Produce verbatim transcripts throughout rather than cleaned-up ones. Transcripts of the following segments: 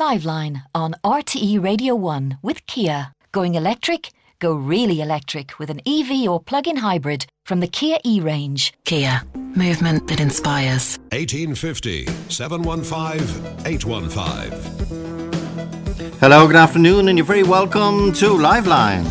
Liveline on R T E Radio one with Kia. Going electric? Go really electric with an E V or plug-in hybrid from the Kia E-range. Kia. Movement that inspires. eighteen fifty, seven one five, eight one five. Hello, good afternoon, and you're very welcome to Liveline.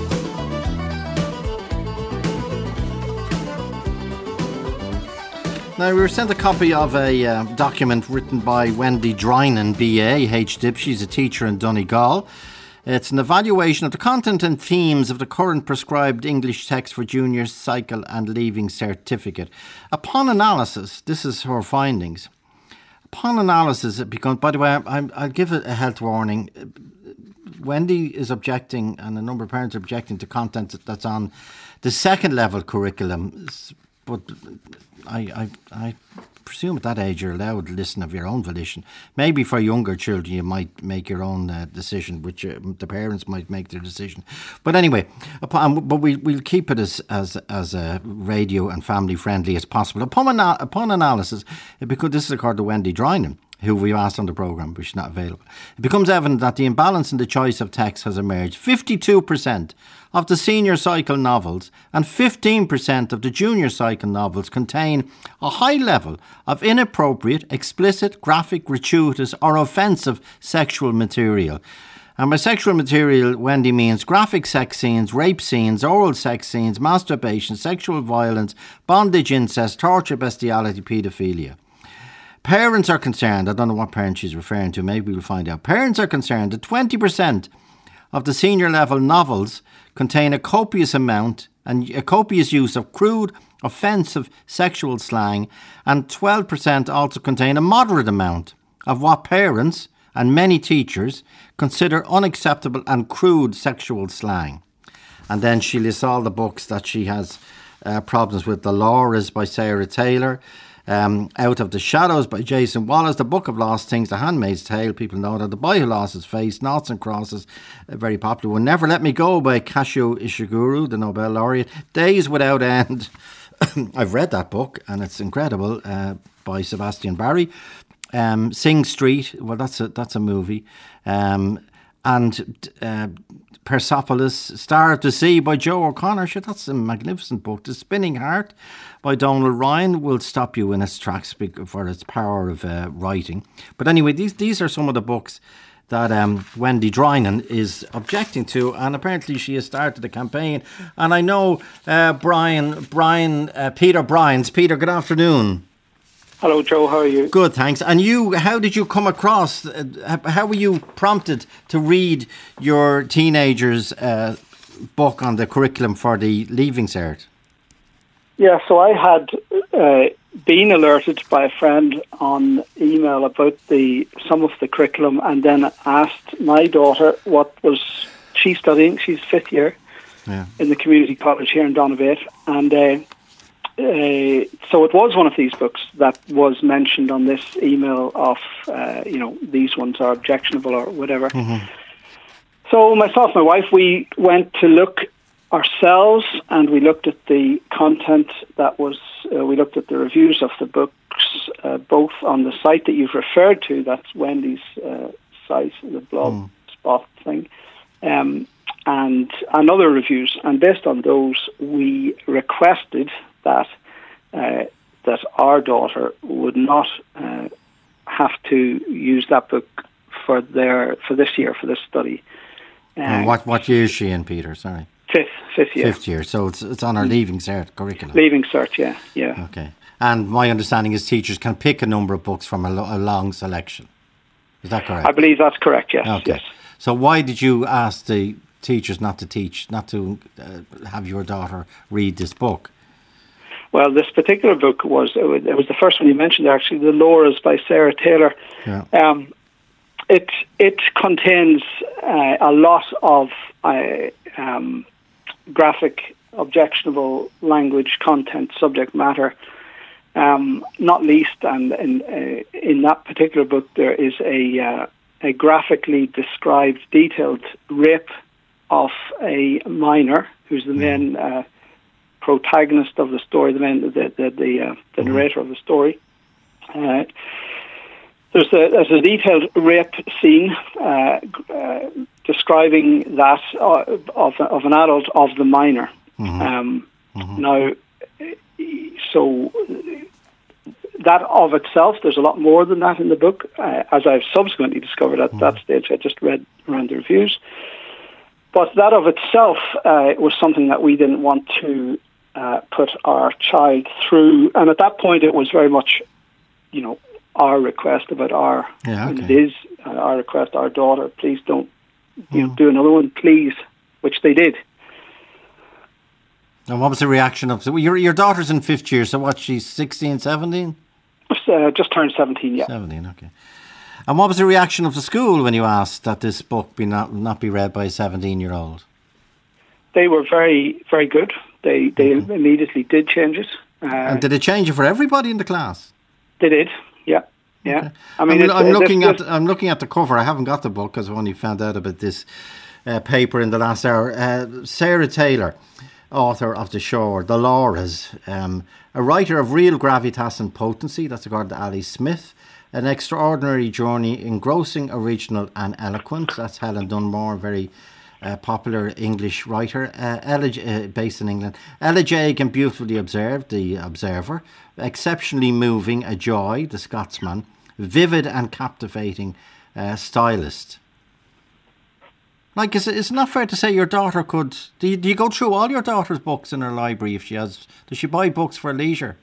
Now, we were sent a copy of a uh, document written by Wendy Drynan, B A, H D I P. She's a teacher in Donegal. It's an evaluation of the content and themes of the current prescribed English text for junior cycle and leaving certificate. Upon analysis, this is her findings. Upon analysis, it becomes, by the way, I, I'll give it a health warning. Wendy is objecting, and a number of parents are objecting to content that's on the second level curriculum, but I, I, I presume at that age you're allowed to listen of your own volition. Maybe for younger children you might make your own uh, decision, which uh, the parents might make their decision. But anyway, upon, but we, we'll keep it as as as uh, radio and family friendly as possible. Upon, ana- upon analysis, it because this is according to Wendy Drynan, who we asked on the programme, but she's not available. It becomes evident that the imbalance in the choice of text has emerged. fifty-two percent of the senior cycle novels and fifteen percent of the junior cycle novels contain a high level of inappropriate, explicit, graphic, gratuitous or offensive sexual material. And by sexual material, Wendy means graphic sex scenes, rape scenes, oral sex scenes, masturbation, sexual violence, bondage, incest, torture, bestiality, paedophilia. Parents are concerned, I don't know what parent she's referring to, maybe we'll find out. Parents are concerned that twenty percent of the senior level novels contain a copious amount and a copious use of crude, offensive sexual slang, and twelve percent also contain a moderate amount of what parents and many teachers consider unacceptable and crude sexual slang. And then she lists all the books that she has uh, problems with. The Laura's by Sarah Taylor, Um, Out of the Shadows by Jason Wallace, The Book of Lost Things, The Handmaid's Tale, people know that, The Boy Who Lost His Face, Noughts and Crosses, a very popular one, Never Let Me Go by Kazuo Ishiguro, the Nobel laureate, Days Without End, I've read that book and it's incredible, uh, by Sebastian Barry, um, Sing Street, well that's a, that's a movie, um, and uh, Persepolis, Star of the Sea by Joe O'Connor. Sure, that's a magnificent book. The Spinning Heart by Donald Ryan will stop you in its tracks for its power of uh, writing. But anyway, these these are some of the books that um, Wendy Drynan is objecting to, and apparently she has started a campaign. And I know uh, Brian, Brian, uh, Peter Bryans. Peter, good afternoon. Hello, Joe. How are you? Good, thanks. And you, how did you come across, uh, how were you prompted to read your teenager's uh, book on the curriculum for the Leaving Cert? Yeah, so I had uh, been alerted by a friend on email about the some of the curriculum, and then asked my daughter what was she studying. She's fifth year yeah. in the community college here in Donabate, and uh, Uh, so it was one of these books that was mentioned on this email of, uh, you know, these ones are objectionable or whatever. Mm-hmm. So myself and my wife, we went to look ourselves, and we looked at the content that was, uh, we looked at the reviews of the books, uh, both on the site that you've referred to, that's Wendy's uh, site, the blog mm. spot thing, um, and, and other reviews. And based on those, we requested that uh, that our daughter would not uh, have to use that book for their for this year, for this study. Uh, what what year is she in, Peter? Sorry, fifth fifth year. Fifth year. So it's it's on our Leaving Cert curriculum. Leaving Cert, yeah, yeah. Okay. And my understanding is teachers can pick a number of books from a, lo- a long selection. Is that correct? I believe that's correct. Yes. Okay. Yes. So why did you ask the teachers not to teach, not to uh, have your daughter read this book? Well, this particular book was, it was, it was the first one you mentioned there, actually, The Laura's by Sarah Taylor. Yeah. Um, it it contains uh, a lot of uh, um, graphic, objectionable language, content, subject matter. Um, not least, and in, uh, in that particular book, there is a, uh, a graphically described, detailed rape of a minor, who's the main uh, protagonist of the story, the main, the the the, uh, the narrator of the story. Uh, There's a, there's a detailed rape scene uh, uh, describing that uh, of, of an adult of the minor. Mm-hmm. Um, mm-hmm. Now, so that of itself, there's a lot more than that in the book, uh, as I've subsequently discovered at mm-hmm. that stage. I just read around the reviews. But that of itself uh, was something that we didn't want to uh, put our child through. And at that point, it was very much, you know, our request about our, yeah, okay. and it is uh, our request, our daughter, please don't you know, do another one, please, which they did. And what was the reaction of, so your, your daughter's in fifth year, so what, she's sixteen, seventeen? Uh, just turned seventeen, yeah. seventeen, okay. And what was the reaction of the school when you asked that this book be not, not be read by a seventeen-year-old? They were very, very good. They they mm-hmm. immediately did change it. Uh, and did it change it for everybody in the class? They did, yeah. Yeah, okay. I mean, I'm, it's, I'm it's, looking it's, at I'm looking at the cover. I haven't got the book because I only found out about this uh, paper in the last hour. Uh, Sarah Taylor, author of The Shore, The Lauras, um, a writer of real gravitas and potency. That's according to Ali Smith. An extraordinary journey, engrossing, original, and eloquent. That's Helen Dunmore, very uh, popular English writer, uh, Ella, uh, based in England. Ella Jake and beautifully observed, The Observer. Exceptionally moving, a joy, The Scotsman. Vivid and captivating uh, stylist. Like, is it, is it not fair to say your daughter could... Do you, do you go through all your daughter's books in her library if she has... Does she buy books for leisure?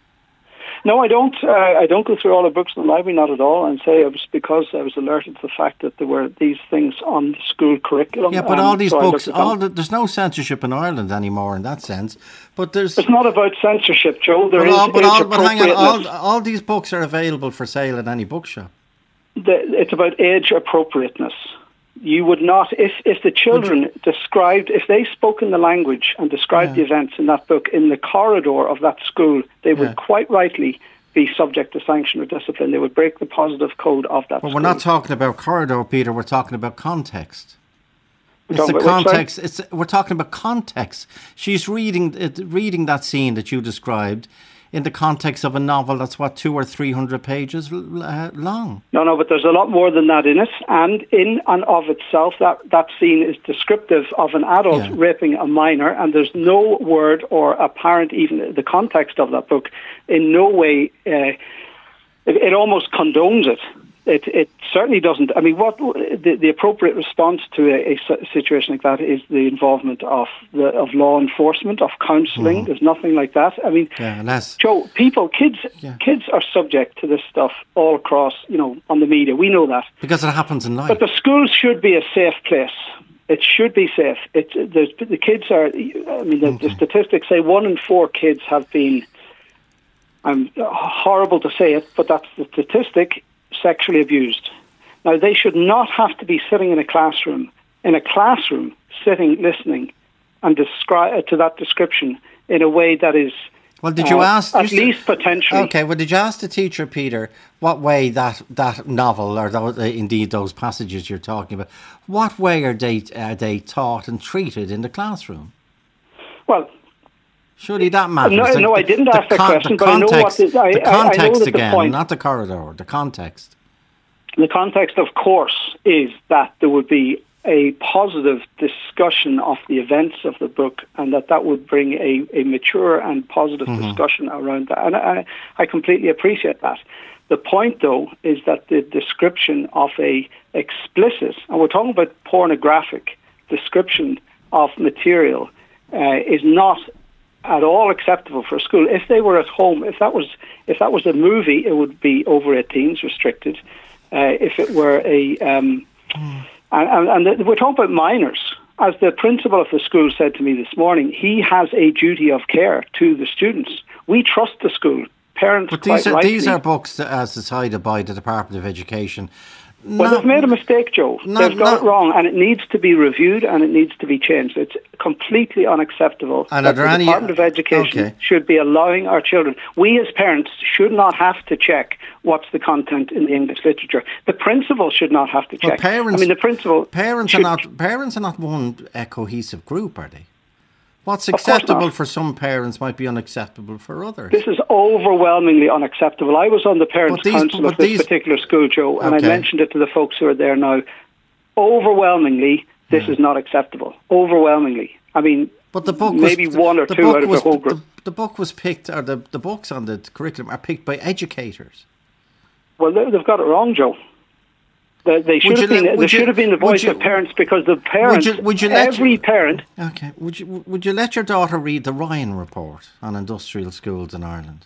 No, I don't. Uh, I don't go through all the books in the library, not at all. And say it was because I was alerted to the fact that there were these things on the school curriculum. Yeah, but all these so books, all the, there's no censorship in Ireland anymore in that sense. But there's. It's not about censorship, Joe. There but is all, but, all, but hang on, appropriateness. all, all these books are available for sale in any bookshop. The, it's about age appropriateness. You would not, if, if the children described, if they spoke in the language and described yeah. the events in that book in the corridor of that school, they would yeah. quite rightly be subject to sanction or discipline. They would break the positive code of that But school. we're not talking about corridor, Peter, we're talking about context. We're It's the about context. It's we're talking about context. She's reading it, reading that scene that you described in the context of a novel that's, what, two or three hundred pages uh, long. No, no, but there's a lot more than that in it. And in and of itself, that, that scene is descriptive of an adult yeah. raping a minor, and there's no word or apparent, even the context of that book, in no way, uh, it, it almost condones it. It, it certainly doesn't. I mean, what the, the appropriate response to a, a situation like that is the involvement of the, of law enforcement, of counselling. Mm. There's nothing like that. I mean, yeah, unless, Joe, people, kids, yeah. kids are subject to this stuff all across, you know, on the media. We know that because it happens in life. But the schools should be a safe place. It should be safe. It, the kids are. I mean, the, okay. the statistics say one in four kids have been. I'm horrible to say it, but that's the statistic. Sexually abused. Now, they should not have to be sitting in a classroom, in a classroom, sitting, listening, and describe to that description in a way that is. Well, did you uh, ask at least potentially? Okay. Well, did you ask the teacher, Peter, what way that that novel or those, uh, indeed those passages you're talking about, what way are they are they taught and treated in the classroom? Well. Surely that matters. No, the, no, I didn't the, ask that con- question, the but context, I know what the, I, the context I, I know that again, the point, not the corridor, the context. The context, of course, is that there would be a positive discussion of the events of the book, and that that would bring a, a mature and positive mm-hmm. discussion around that. And I, I completely appreciate that. The point, though, is that the description of a explicit, and we're talking about pornographic description of material, uh, is not at all acceptable for a school. If they were at home, if that was if that was a movie, it would be over eighteens, restricted. Uh, if it were a, um, mm. and, and, and we're talking about minors. As the principal of the school said to me this morning, he has a duty of care to the students. We trust the school. Parents, but these quite are rightly, these are books that, as decided by the Department of Education. Well, they've made a mistake, Joe. Not, they've got not, it wrong, and it needs to be reviewed, and it needs to be changed. It's completely unacceptable and that are there the any, Department of Education okay. should be allowing our children. We as parents should not have to check what's the content in the English literature. The principal should not have to well, check. Parents, I mean, the principal. Parents should, are not parents are not one uh, cohesive group, are they? What's acceptable for some parents might be unacceptable for others. This is overwhelmingly unacceptable. I was on the parents' these, council of this these, particular school, Joe, and okay. I mentioned it to the folks who are there now. Overwhelmingly, this yeah. is not acceptable. Overwhelmingly. I mean, but the book maybe was, one or the two out of was, the whole group. The, the book was picked, or the, the books on the curriculum are picked by educators. Well, they, they've got it wrong, Joe. They, they should have been. Let, they you, should have been the voice you, of parents, because the parents, would you, would you every you, parent. Okay. Would you would you let your daughter read the Ryan Report on industrial schools in Ireland?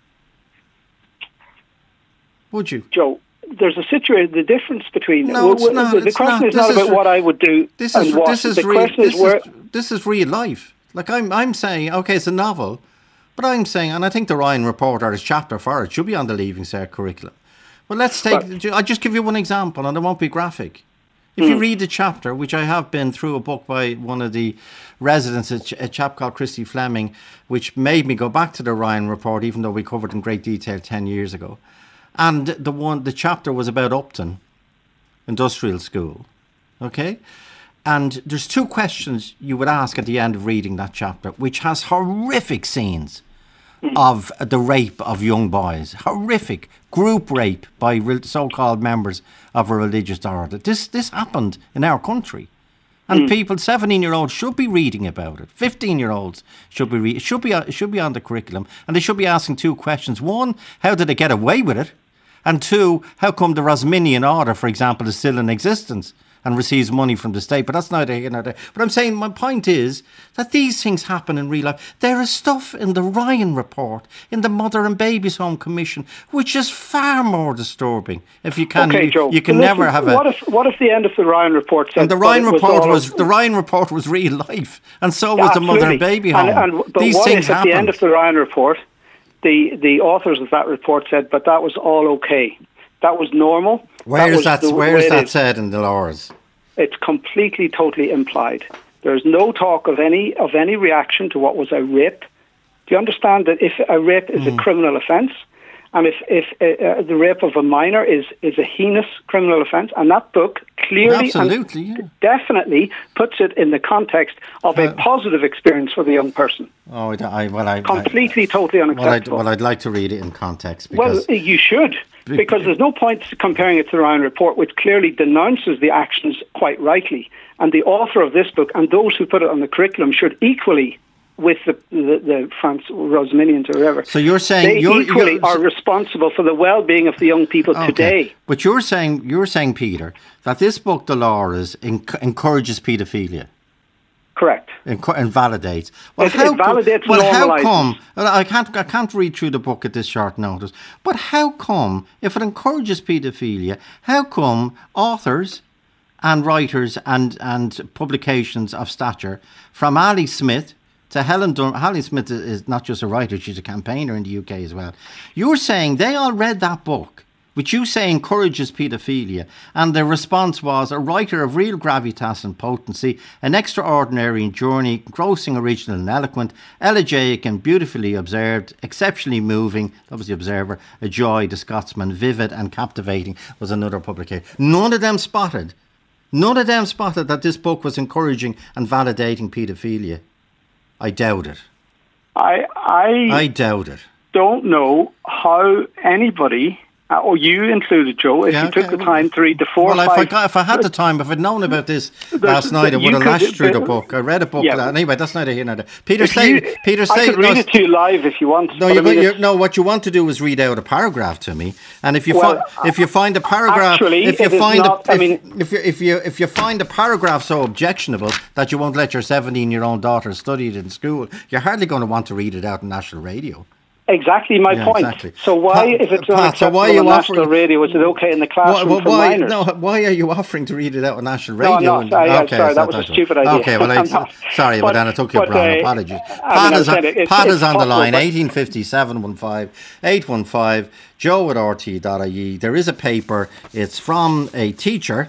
Would you, Joe? There's a situation. The difference between no, it's w- not, the, the it's question not. is not this about is, what I would do. This is and what. this is the real. question This is where. Is, this is real life. Like I'm I'm saying, okay, it's a novel, but I'm saying, and I think the Ryan Report or his chapter for it should be on the Leaving Cert curriculum. Well, let's take. But, I'll just give you one example, and it won't be graphic. If mm. you read the chapter, which I have been through a book by one of the residents, a, ch- a chap called Christy Fleming, which made me go back to the Ryan Report, even though we covered in great detail ten years ago. And the one, the chapter was about Upton Industrial School. Okay? And there's two questions you would ask at the end of reading that chapter, which has horrific scenes of the rape of young boys. Horrific group rape by so-called members of a religious order. This this happened in our country. And mm. people, seventeen-year-olds should be reading about it. fifteen-year-olds should be re- should be it should be on the curriculum, and they should be asking two questions. One, how did they get away with it? And two, how come the Rosminian order, for example, is still in existence and receives money from the state? But that's neither here nor there. But I'm saying my point is that these things happen in real life. There is stuff in the Ryan Report, in the Mother and Babies Home Commission, which is far more disturbing. If you can, okay, you, Joe, you can listen, never have a. What if what if the end of the Ryan Report said? And the Ryan Report was, was the Ryan Report was real life, and so was absolutely. the Mother and Baby Home. And, and, but these what things if at happen. the end of the Ryan Report, the the authors of that report said, but that was all okay. That was normal. Where that is that? Where is that said in the laws? It's completely, totally implied. There's no talk of any of any reaction to what was a rape. Do you understand that if a rape is mm. a criminal offence, and if if uh, the rape of a minor is, is a heinous criminal offence, and that book clearly Absolutely, and yeah. definitely puts it in the context of a uh, positive experience for the young person. Oh, I, well, I completely, I, totally unacceptable. Well I'd, well, I'd like to read it in context. Because well, you should. Because there's no point comparing it to the Ryan Report, which clearly denounces the actions quite rightly. And the author of this book and those who put it on the curriculum should equally, with the the, the France Rosminians or whoever, so you're saying they you're, equally you're, are responsible for the well-being of the young people okay. today. But you're saying you're saying, Peter, that this book, The Lawyers, enc- encourages paedophilia. Correct. And, and validates. Well, it, how, it validates well, how normalizes. come? Well, I can't. I can't read through the book at this short notice. But how come, if it encourages paedophilia, how come authors and writers and and publications of stature, from Ali Smith to Helen Dunn. Ali Smith is not just a writer; she's a campaigner in the U K as well. You're saying they all read that book, which you say encourages paedophilia, and the response was a writer of real gravitas and potency, an extraordinary journey, engrossing, original and eloquent, elegiac and beautifully observed, exceptionally moving, that was the Observer, a joy, the Scotsman, vivid and captivating was another publication. None of them spotted, none of them spotted that this book was encouraging and validating paedophilia. I doubt it. I, I, I doubt it. Don't know how anybody... Uh, or you included, Joe, if yeah, you okay. took the time to read the four well, or if five... I, got, if I had the time, if I'd known about this last night, I would have lashed through the book. I read a book. Yeah. Anyway, that's neither here nor there. Peter, say... Peter, say... I could read no, it to you live if you want. No, you, I mean, no, what you want to do is read out a paragraph to me. And if you, well, fi- if you find a paragraph... Actually, if you it find is not... A, if, I mean... If you, if, you, if you find a paragraph so objectionable that you won't let your seventeen-year-old daughter study it in school, you're hardly going to want to read it out on national radio. Exactly my yeah, point. Exactly. So why, Pat, if it's Pat, not acceptable so on national offering, radio, is it okay in the classroom why, for why, minors? No, why are you offering to read it out on national radio? No, I'm not. I, okay, sorry, that was that a stupid idea. Okay, well, I, sorry, but, but then I took your wrong. Uh, Apologies. Pat is, on, it, Pat is on the line, eighteen fifty, seven one five, eight one five, joe at r t dot I E. There is a paper. It's from a teacher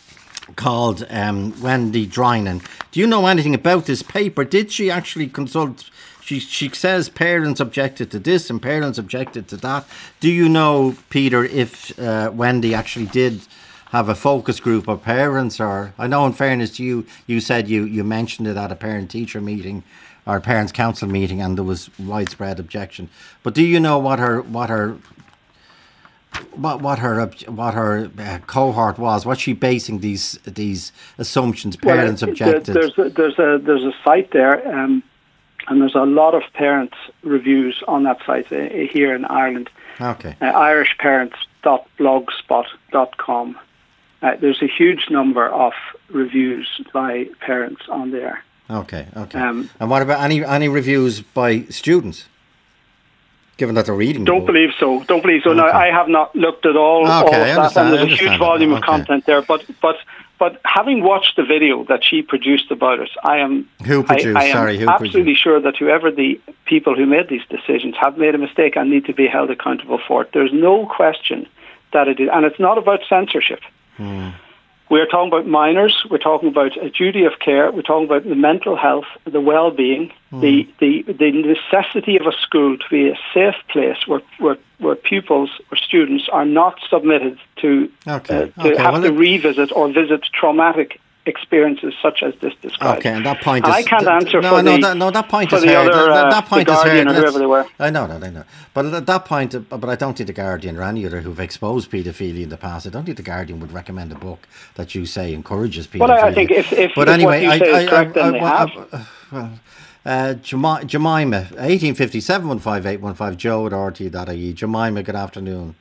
called um, Wendy Drynan. Do you know anything about this paper? Did she actually consult... She she says parents objected to this and parents objected to that. Do you know, Peter, if uh, Wendy actually did have a focus group of parents? Or I know, in fairness to you, you said you, you mentioned it at a parent-teacher meeting or parents' council meeting, and there was widespread objection. But do you know what her what her what what her what her uh, cohort was? What's she basing these these assumptions? Parents well, objected. There's a, there's a there's a site there, um, and there's a lot of parents' reviews on that site uh, here in Ireland. Okay. Uh, irish parents dot blogspot dot com. Uh, there's a huge number of reviews by parents on there. Okay, okay. Um, and what about any any reviews by students? Given that they're reading. Don't believe so. Don't believe so. Okay. Now, I have not looked at all, Okay, all I of that, understand, and I there's a huge understand volume that. of Okay. content there. But but but having watched the video that she produced about it, I am Who produced? I, I am Sorry, who absolutely produced? sure that whoever the people who made these decisions have made a mistake and need to be held accountable for it. There's no question that it is, and it's not about censorship. Hmm. We're talking about minors, we're talking about a duty of care, we're talking about the mental health, the well-being, mm. the, the the necessity of a school to be a safe place where where, where pupils or students are not submitted to, Okay. uh, to Okay. have Well, to it- revisit or visit traumatic experiences such as this described. Okay, and that point And is. I can't th- answer no, for no, the, that, no, that point for is the heard. other, that, uh, that point the is Guardian heard. or Let's- whoever they were. I know that, I know. But at that point, uh, but I don't think the Guardian or any other who've exposed paedophilia in the past, I don't think the Guardian would recommend a book that you say encourages paedophilia. Well, I, I think if, if, But if anyway, what you say I, is I, correct, I, then I, they I, have. I, well, uh, Jemima, Jemima, eighteen fifty, seven one five, eight one five, joe at r t dot i e. Jemima, good afternoon.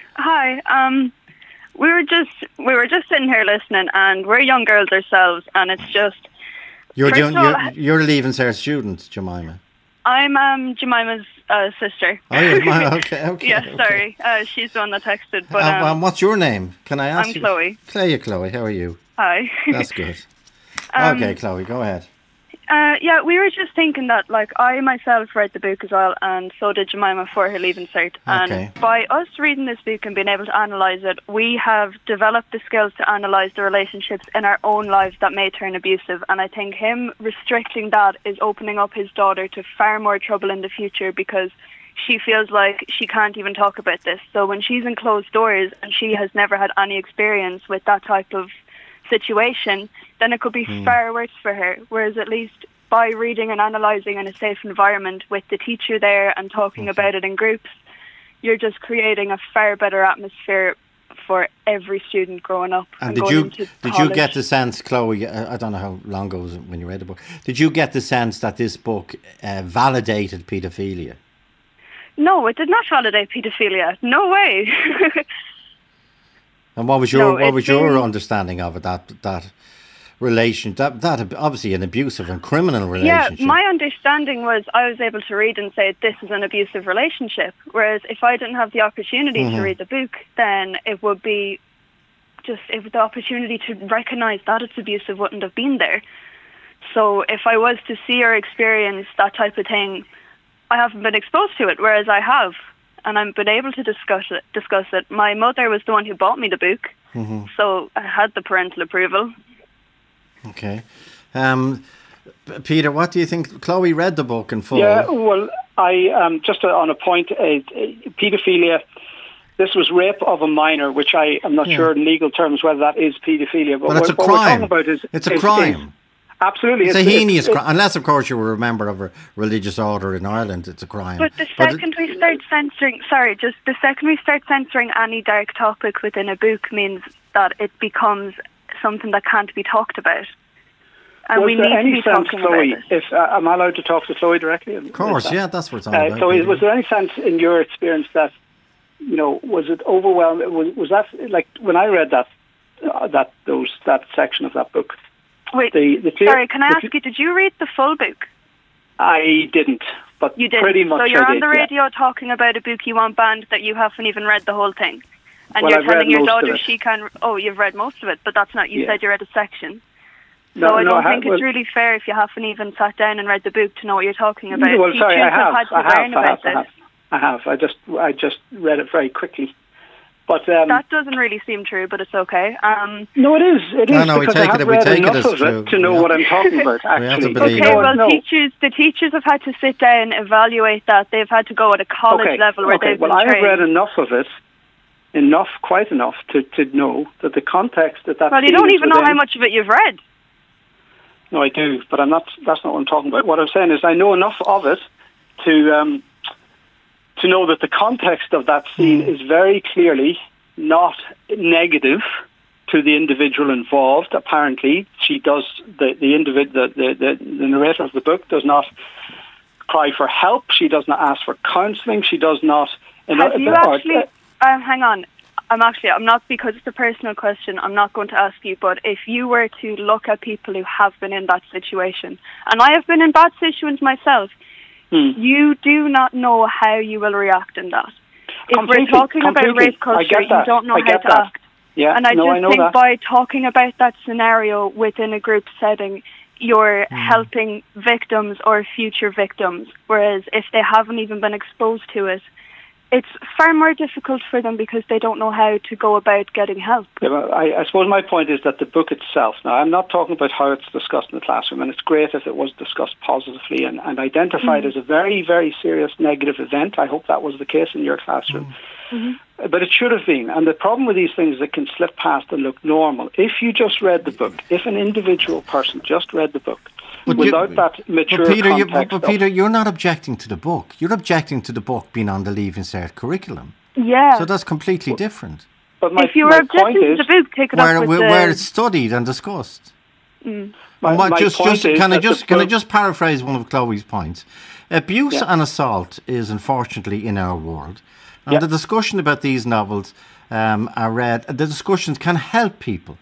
Hi. Um, we were just we were just sitting here listening, and we're young girls ourselves, and it's just. You're First doing. of all, You're, you're leaving Cert student, Jemima. I'm um Jemima's uh, sister. Oh, you're my, okay, okay. Yes, okay. sorry. Uh, she's the one that texted. But Um, um, um, what's your name? Can I ask I'm you? Chloe. Chloe, Chloe, how are you? hi. That's good. Um, okay, Chloe, go ahead. Uh, yeah, we were just thinking that, like, I myself read the book as well, and so did Jemima for her leaving cert. Okay. And by us reading this book and being able to analyse it, we have developed the skills to analyse the relationships in our own lives that may turn abusive. And I think him restricting that is opening up his daughter to far more trouble in the future, because she feels like she can't even talk about this. So when she's in closed doors and she has never had any experience with that type of situation, then it could be Hmm. far worse for her. Whereas at least by reading and analysing in a safe environment with the teacher there and talking about it in groups, you're just creating a far better atmosphere for every student growing up. And And, did going you into did college. you get the sense, Chloe? uh, I don't know how long ago was it when you read the book. Did you get the sense that this book uh, validated paedophilia? No, it did not validate paedophilia. No way. And what was your No, what it was your seems- understanding of it? That that relation that that obviously an abusive and criminal Yeah, relationship. my understanding was I was able to read and say this is an abusive relationship. Whereas if I didn't have the opportunity Mm-hmm. to read the book, then it would be just if the opportunity to recognise that it's abusive wouldn't have been there. So if I was to see or experience that type of thing, I haven't been exposed to it, whereas I have, and I've been able to discuss it. Discuss it. My mother was the one who bought me the book, Mm-hmm. so I had the parental approval. Okay, um, P- Peter, what do you think? Chloe read the book in full. Yeah, well, I um, just on a point, uh, paedophilia. This was rape of a minor, which I am not Yeah. sure in legal terms whether that is paedophilia. But But it's a what, what we're crime. talking about is It's a is- crime. is- absolutely, It's a it's- heinous it's- crime, unless of course you were a member of a religious order in Ireland. It's a crime. But the But it- second we start censoring, sorry, just the second we start censoring any dark topic within a book means that it becomes something that can't be talked about. And Was we there need to any be sense, talking Chloe, about it. if uh, am I allowed to talk to Chloe directly? Of course, yeah, that's what it's all Uh, about. Chloe, Peter. was there any sense in your experience that, you know, was it overwhelming? Was, was that like when I read that uh, that those that section of that book? Wait, the- the clear- sorry, can I the ask cl- you, did you read the full book? I didn't, but You did. pretty much So you're I on did, the yeah. radio talking about a book you want banned that you haven't even read the whole thing. And Well, you're I've read telling your most of daughter it. she can... Oh, you've read most of it, but that's not... You Yeah. said you read a section. So No, I no, don't I think ha- it's well- really fair if you haven't even sat down and read the book to know what you're talking about. Well, sorry, I Teachers have, had to I have, learn I about have, I this. have, I have. I just, I just read it very quickly. But um, That doesn't really seem true, but it's okay. Um, no, it is. It is No, no, we because take I it- have we read take it enough as of true. it to know We what have- I'm talking about. have to Actually, believe okay, it. well, no. teachers, the teachers have had to sit down, evaluate that. They've had to go at a college okay. level where okay. they've well, been I have trained. read enough of it, enough, quite enough, to, to know that the context that that well, you scene don't is even know within- how much of it you've read. No, I do, but I'm not. That's not what I'm talking about. What I'm saying is I know enough of it to um, to know that the context of that scene is very clearly not negative to the individual involved. Apparently, she does the the individ the, the, the, the narrator of the book does not cry for help. She does not ask for counselling. She does not. Have you actually? Um, hang on. I'm actually, I'm not, because it's a personal question, I'm not going to ask you, but if you were to look at people who have been in that situation, and I have been in bad situations myself, hmm. you do not know how you will react in that. If completely, we're talking completely. about rape culture, you don't know how to that. act. Yeah, and I no, just I know think that. by talking about that scenario within a group setting, you're mm. helping victims or future victims, whereas if they haven't even been exposed to it, it's far more difficult for them because they don't know how to go about getting help. Yeah, well, I, I suppose my point is that the book itself, now I'm not talking about how it's discussed in the classroom, and it's great if it was discussed positively and, and identified mm-hmm. as a very, very serious negative event. I hope that was the case in your classroom. Mm-hmm. But it should have been. And the problem with these things is it can slip past and look normal. If you just read the book, if an individual person just read the book, But without you, that mature but Peter, context. You, but, but Peter, you're not objecting to the book. You're objecting to the book being on the Leaving Cert curriculum. Yeah. So that's completely well, different. But my, if you were objecting to is, the book, take it where, up with where, the... where it's studied and discussed. Mm. My, what, my just, point just, is can I just can book, I just paraphrase one of Chloe's points? Abuse yeah. and assault is unfortunately in our world, and yeah. the discussion about these novels um, are read. The discussions can help people.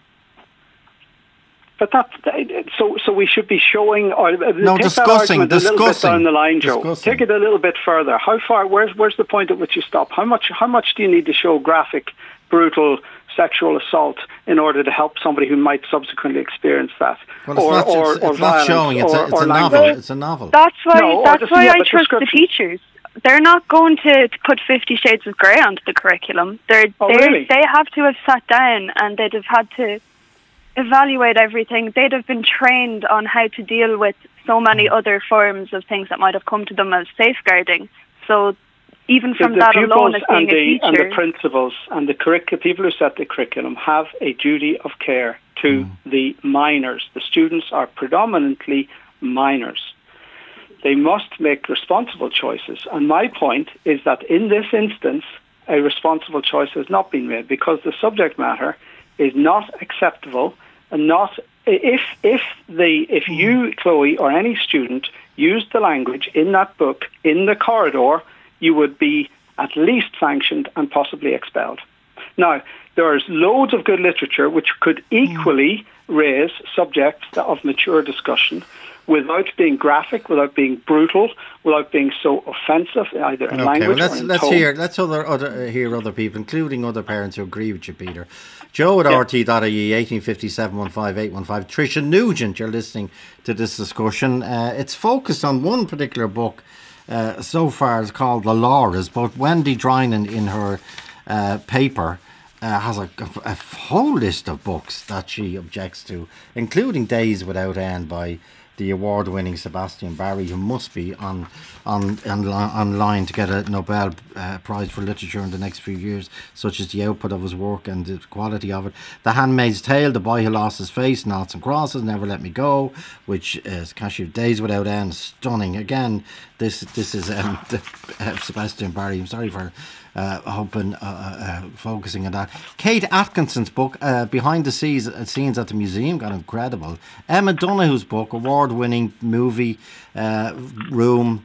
But that's so. So we should be showing. Or no, take discussing, that discussing. A little bit down the line, Joe. Discussing. Take it a little bit further. How far? Where's Where's the point at which you stop? How much? How much do you need to show graphic, brutal sexual assault in order to help somebody who might subsequently experience that? Well, it's or not, or, it's, or it's not showing. It's or, a, it's or a language. novel. It's a novel. That's why. No, that's just, why yeah, I trust the teachers. They're not going to, to put Fifty Shades of Grey onto the curriculum. They're, oh, they're really? They have to have sat down and they'd have had to evaluate everything. They'd have been trained on how to deal with so many other forms of things that might have come to them as safeguarding. So even from the, the that alone, as being and the, a teacher, and the principals and the curric- people who set the curriculum have a duty of care to mm. the minors. The students are predominantly minors. They must make responsible choices. And my point is that in this instance, a responsible choice has not been made because the subject matter is not acceptable and not if if the if you, Chloe, or any student used the language in that book in the corridor, you would be at least sanctioned and possibly expelled. Now, there's loads of good literature which could equally raise subjects of mature discussion without being graphic, without being brutal, without being so offensive, either in okay, language well, let's, or in let's tone. hear let's other, other hear other people, including other parents who agree with you, Peter. Joe at yeah. R T dot I E, eighteen fifty, seven one five, eight one five. Tricia Nugent, you're listening to this discussion. Uh, it's focused on one particular book uh, so far. It's called The Lawyers, but Wendy Drinan in her uh, paper Uh, has a, a, a whole list of books that she objects to, including Days Without End by the award-winning Sebastian Barry, who must be on on on online to get a Nobel uh, Prize for Literature in the next few years, such as the output of his work and the quality of it. The Handmaid's Tale, The Boy Who Lost His Face, Noughts and Crosses, Never Let Me Go, which is Cashew. Days Without End, stunning. Again, this this is um, the, uh, Sebastian Barry. I'm sorry for Uh, hoping, uh, uh, focusing on that. Kate Atkinson's book, uh, Behind the Scenes, uh, Scenes at the Museum, got incredible. Emma Donoghue's book, award-winning movie, uh, Room,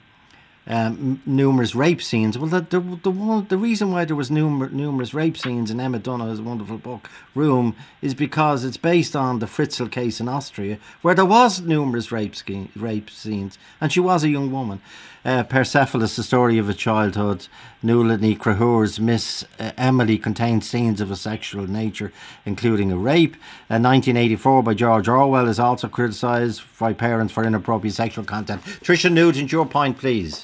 um, numerous rape scenes. Well, the the the, one, the reason why there was numer- numerous rape scenes in Emma Donoghue's wonderful book, Room, is because it's based on the Fritzl case in Austria, where there was numerous rape ske- rape scenes, and she was a young woman. Uh, Persepolis, The Story of a Childhood, Nuala Ní Crathúr's Miss uh, Emily contains scenes of a sexual nature, including a rape. Uh, nineteen eighty-four by George Orwell is also criticised by parents for inappropriate sexual content. Tricia Nugent, your point, please.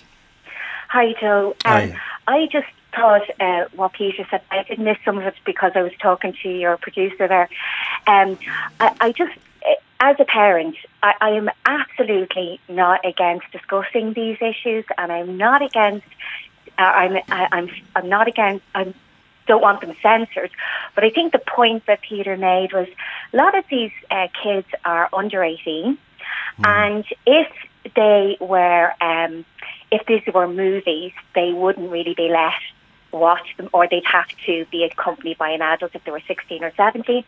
Hi, Joe. Um, Hi. I just thought uh, what Peter said, I did miss some of it because I was talking to your producer there. Um, I, I just... As a parent, I, I am absolutely not against discussing these issues, and I'm not against. Uh, I'm. I, I'm. I'm not against. I don't want them censored, but I think the point that Peter made was a lot of these uh, kids are under eighteen, And if they were, um, if these were movies, they wouldn't really be let watch them, or they'd have to be accompanied by an adult if they were sixteen or seventeen.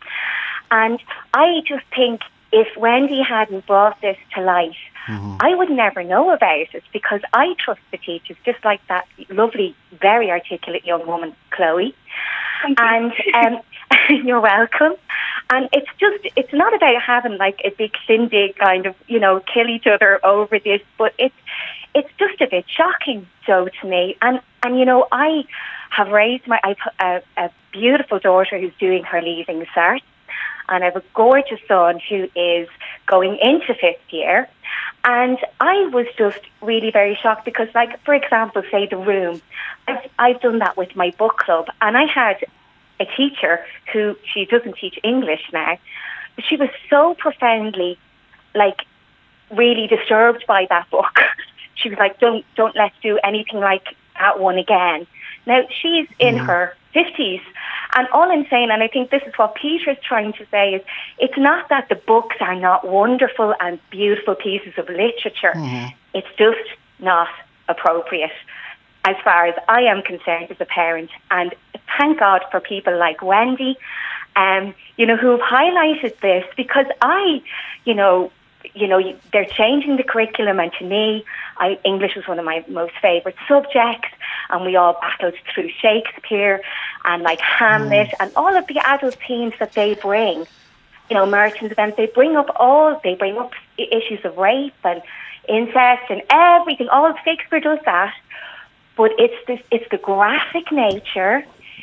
And I just think if Wendy hadn't brought this to light, mm-hmm. I would never know about it, because I trust the teachers, just like that lovely, very articulate young woman, Chloe. Thank and um, you're welcome. And it's just, it's not about having like a big shindig kind of, you know, kill each other over this, but it's, it's just a bit shocking, Joe, to me. And, and you know, I have raised my, I've a, a beautiful daughter who's doing her leaving cert, and I have a gorgeous son who is going into fifth year. And I was just really very shocked because, like, for example, say The Room, I've, I've done that with my book club, and I had a teacher who, she doesn't teach English now, but she was so profoundly, like, really disturbed by that book. She was like, don't, don't let's do anything like that one again. Now, she's in mm. her fifties, and all I'm saying, and I think this is what Peter's trying to say, is it's not that the books are not wonderful and beautiful pieces of literature. Mm. It's just not appropriate as far as I am concerned as a parent. And thank God for people like Wendy, um, you know, who have highlighted this, because I, you know, you know, they're changing the curriculum, and to me, I, English was one of my most favourite subjects, and we all battled through Shakespeare and like Hamlet mm. and all of the adult themes that they bring. You know, Merchants of Venice, they bring up all, they bring up issues of rape and incest and everything. All of Shakespeare does that, but it's this, it's the graphic nature.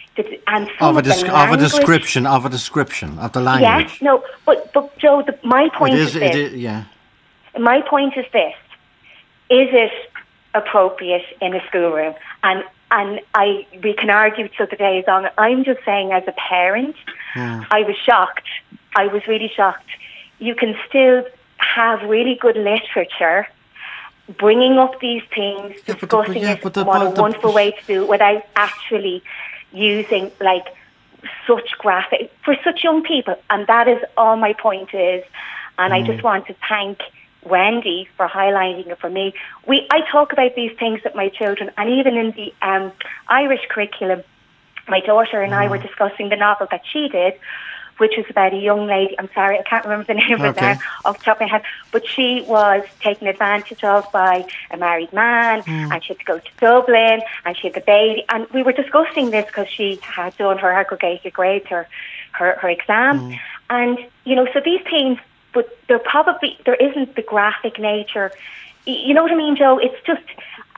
And of a, desc- of a description of a description of the language. Yes, no, but but Joe, the, my point it is, is this. It is, yeah. My point is this: is it appropriate in a schoolroom? And and I we can argue till the day is long. I'm just saying, as a parent, yeah. I was shocked. I was really shocked. You can still have really good literature, bringing up these things, yeah, discussing the, yeah, it, the, what a the, wonderful the, way to do it, without actually using like such graphic for such young people. And that is all my point is. And mm. I just want to thank Wendy for highlighting it for me. We I talk about these things with my children, and even in the um, Irish curriculum, my daughter and mm. I were discussing the novel that she did, which was about a young lady. I'm sorry, I can't remember the name of okay. it now off the top of my head. But she was taken advantage of by a married man, mm. and she had to go to Dublin, and she had the baby. And we were discussing this because she had done her aggregated grades, her, her, her exam. Mm. And, you know, so these things, but there probably, there isn't the graphic nature. You know what I mean, Joe? It's just,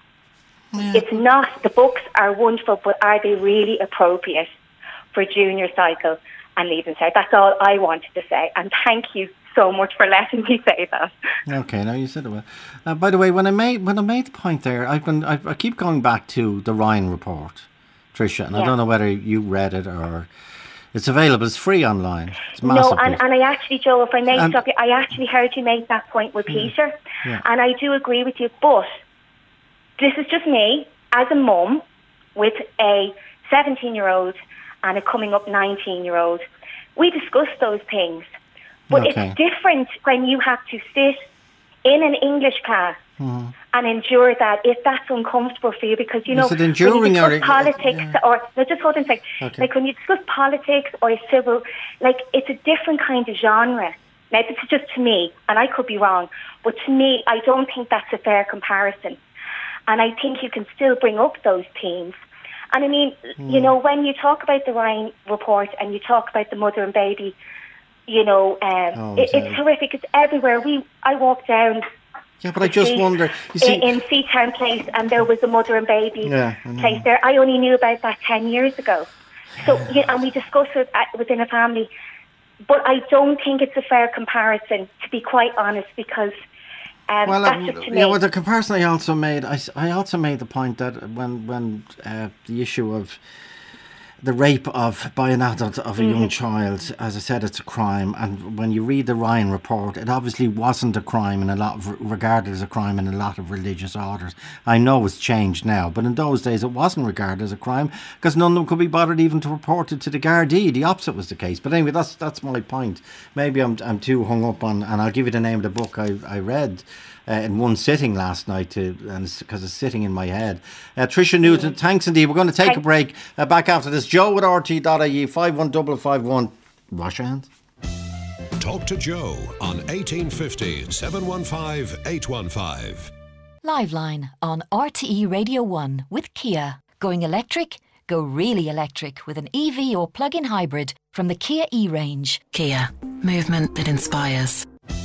yeah. it's not, the books are wonderful, but are they really appropriate for junior cycle and leaving cert? That's all I wanted to say. And thank you so much for letting me say that. Okay, now you said it well. Uh, by the way, when I made when I made the point there, I've been I, I keep going back to the Ryan report, Tricia, and yeah. I don't know whether you read it or it's available. It's free online. It's massive. No, and, and I actually, Joe, if I may stop you, I actually heard you make that point with yeah, Peter, yeah. and I do agree with you. But this is just me as a mum with a seventeen-year-old and a coming up nineteen-year-old. We discuss those things. But okay. it's different when you have to sit in an English class mm. and endure that, if that's uncomfortable for you, because, you know, is it enduring when you discuss or, politics, yeah. or, no, just hold on a second, okay. like when you discuss politics or civil, like, it's a different kind of genre. Now, this is just to me, and I could be wrong, but to me, I don't think that's a fair comparison. And I think you can still bring up those themes. And I mean, mm. you know, when you talk about the Ryan report and you talk about the mother and baby, you know, um, oh, it, it's horrific. It's everywhere. We, I walked down. Yeah, but I just wonder. You see, in, in Seatown Place, and there was a mother and baby yeah, place there. I only knew about that ten years ago. So, yeah, and we discussed it within a family. But I don't think it's a fair comparison, to be quite honest, because. Um, well, that's just to yeah, me. well, the comparison I also made, I, I also made the point that when when uh, the issue of the rape of by an adult of a mm-hmm. young child, as I said, it's a crime. And when you read the Ryan report, it obviously wasn't a crime in a lot of, regarded as a crime in a lot of religious orders. I know it's changed now, but in those days it wasn't regarded as a crime because none of them could be bothered even to report it to the Gardaí. The opposite was the case. But anyway, that's that's my point. Maybe I'm I'm too hung up on, and I'll give you the name of the book I I read. Uh, in one sitting last night, to, and it's because it's sitting in my head. Uh, Tricia Newton, thanks indeed. We're going to take a break. Uh, back after this. Joe at r t dot I E, five one five five one. Wash your hands. Talk to Joe on eighteen fifty, seven one five, eight one five. Liveline on R T E Radio one with Kia. Going electric? Go really electric with an E V or plug-in hybrid from the Kia E-range. Kia. Movement that inspires.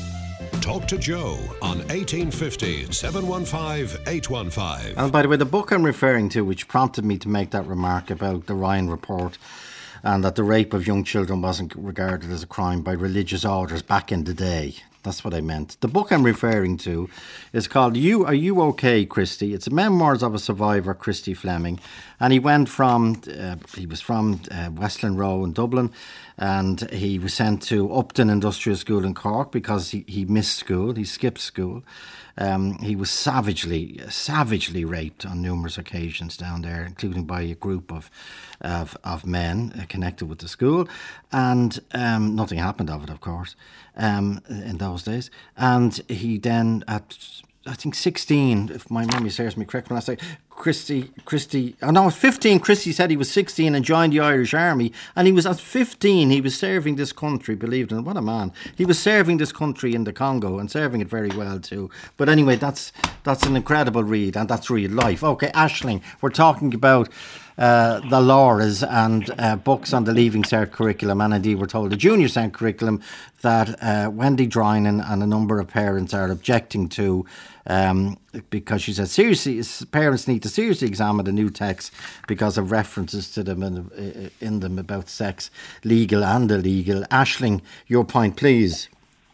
Talk to Joe on eighteen fifty, seven one five, eight one five. And by the way, the book I'm referring to, which prompted me to make that remark about the Ryan report and that the rape of young children wasn't regarded as a crime by religious orders back in the day. That's what I meant. The book I'm referring to is called You Are You OK, Christy? It's memoirs of a survivor, Christy Fleming. And he went from, uh, he was from uh, Westland Row in Dublin, and he was sent to Upton Industrial School in Cork because he, he missed school, he skipped school. Um, he was savagely, savagely raped on numerous occasions down there, including by a group of of, of men uh, connected with the school, and um, nothing happened of it, of course, um, in those days. And he then, at I think sixteen, if my memory serves me correct, when I say Christy, Christy, oh no, fifteen, Christy said he was sixteen and joined the Irish Army, and he was at fifteen, he was serving this country, believe it or not, what a man. He was serving this country in the Congo and serving it very well too. But anyway, that's that's an incredible read, and that's real life. Okay, Aisling, we're talking about Uh, the Lauras and uh, books on the Leaving Cert curriculum, and indeed we're told the Junior Cert curriculum that uh, Wendy Drynan and a number of parents are objecting to, um, because she said seriously, parents need to seriously examine the new text because of references to them in, in them about sex, legal and illegal. Aisling, your point, please.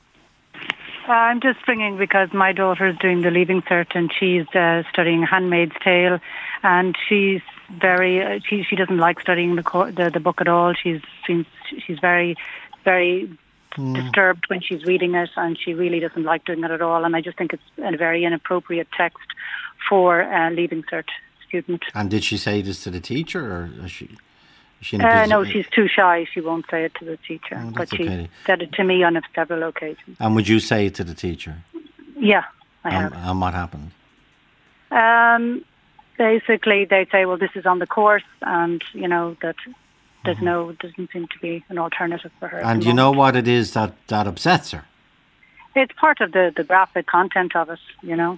Uh, I'm just ringing because my daughter is doing the Leaving Cert and she's uh, studying Handmaid's Tale, and she's very uh, she she doesn't like studying the, co- the the book at all. She's seems she's very very mm. disturbed when she's reading it, and she really doesn't like doing it at all. And I just think it's a very inappropriate text for a Leaving Cert student. And did she say this to the teacher, or is she? Is she in a uh, position? No, she's too shy. She won't say it to the teacher, oh, but she okay. said it to me on several occasions. And would you say it to the teacher? Yeah, I and, have. And what happened? Um. Basically, they say, well, this is on the course, and, you know, that there's mm-hmm. no, doesn't seem to be an alternative for her. And you know what it is that, that upsets her? It's part of the, the graphic content of it, you know.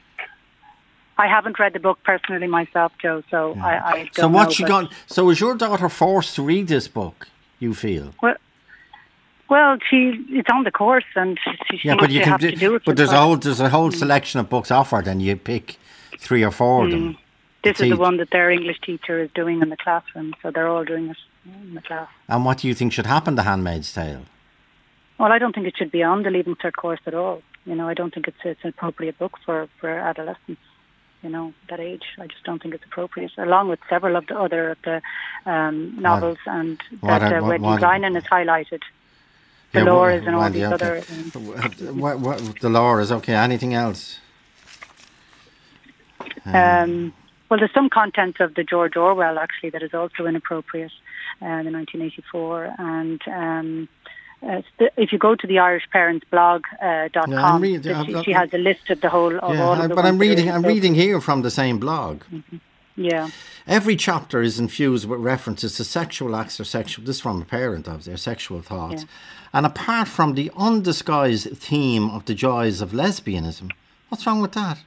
I haven't read the book personally myself, Joe, so yeah. I, I don't So what know, she got? So is your daughter forced to read this book, you feel? Well, well, she it's on the course, and she, she yeah, but you can have do, to do it. But there's a whole, there's a whole selection of books offered, and you pick three or four of them. Mm. This is the one that their English teacher is doing in the classroom, so they're all doing it in the class. And what do you think should happen to Handmaid's Tale? Well, I don't think it should be on the Leaving Cert course at all. You know, I don't think it's it's an appropriate book for, for adolescents, you know, that age. I just don't think it's appropriate, along with several of the other of the um, novels what, and that uh, Wendy Drynan has highlighted. The yeah, Lauras and all well, these yeah, okay. other... Um, what, what, the Lauras, okay. Anything else? Um... um Well, there's some content of the George Orwell, actually, that is also inappropriate, uh, the nineteen eighty-four. And um, uh, if you go to the Irish Parents Blog uh, dot com, uh, yeah, read, she, she has a list of the whole of yeah, all of the But I'm reading, I'm so. reading here from the same blog. Mm-hmm. Yeah. Every chapter is infused with references to sexual acts or sexual. This is from a parent of their sexual thoughts, yeah. And apart from the undisguised theme of the joys of lesbianism, what's wrong with that?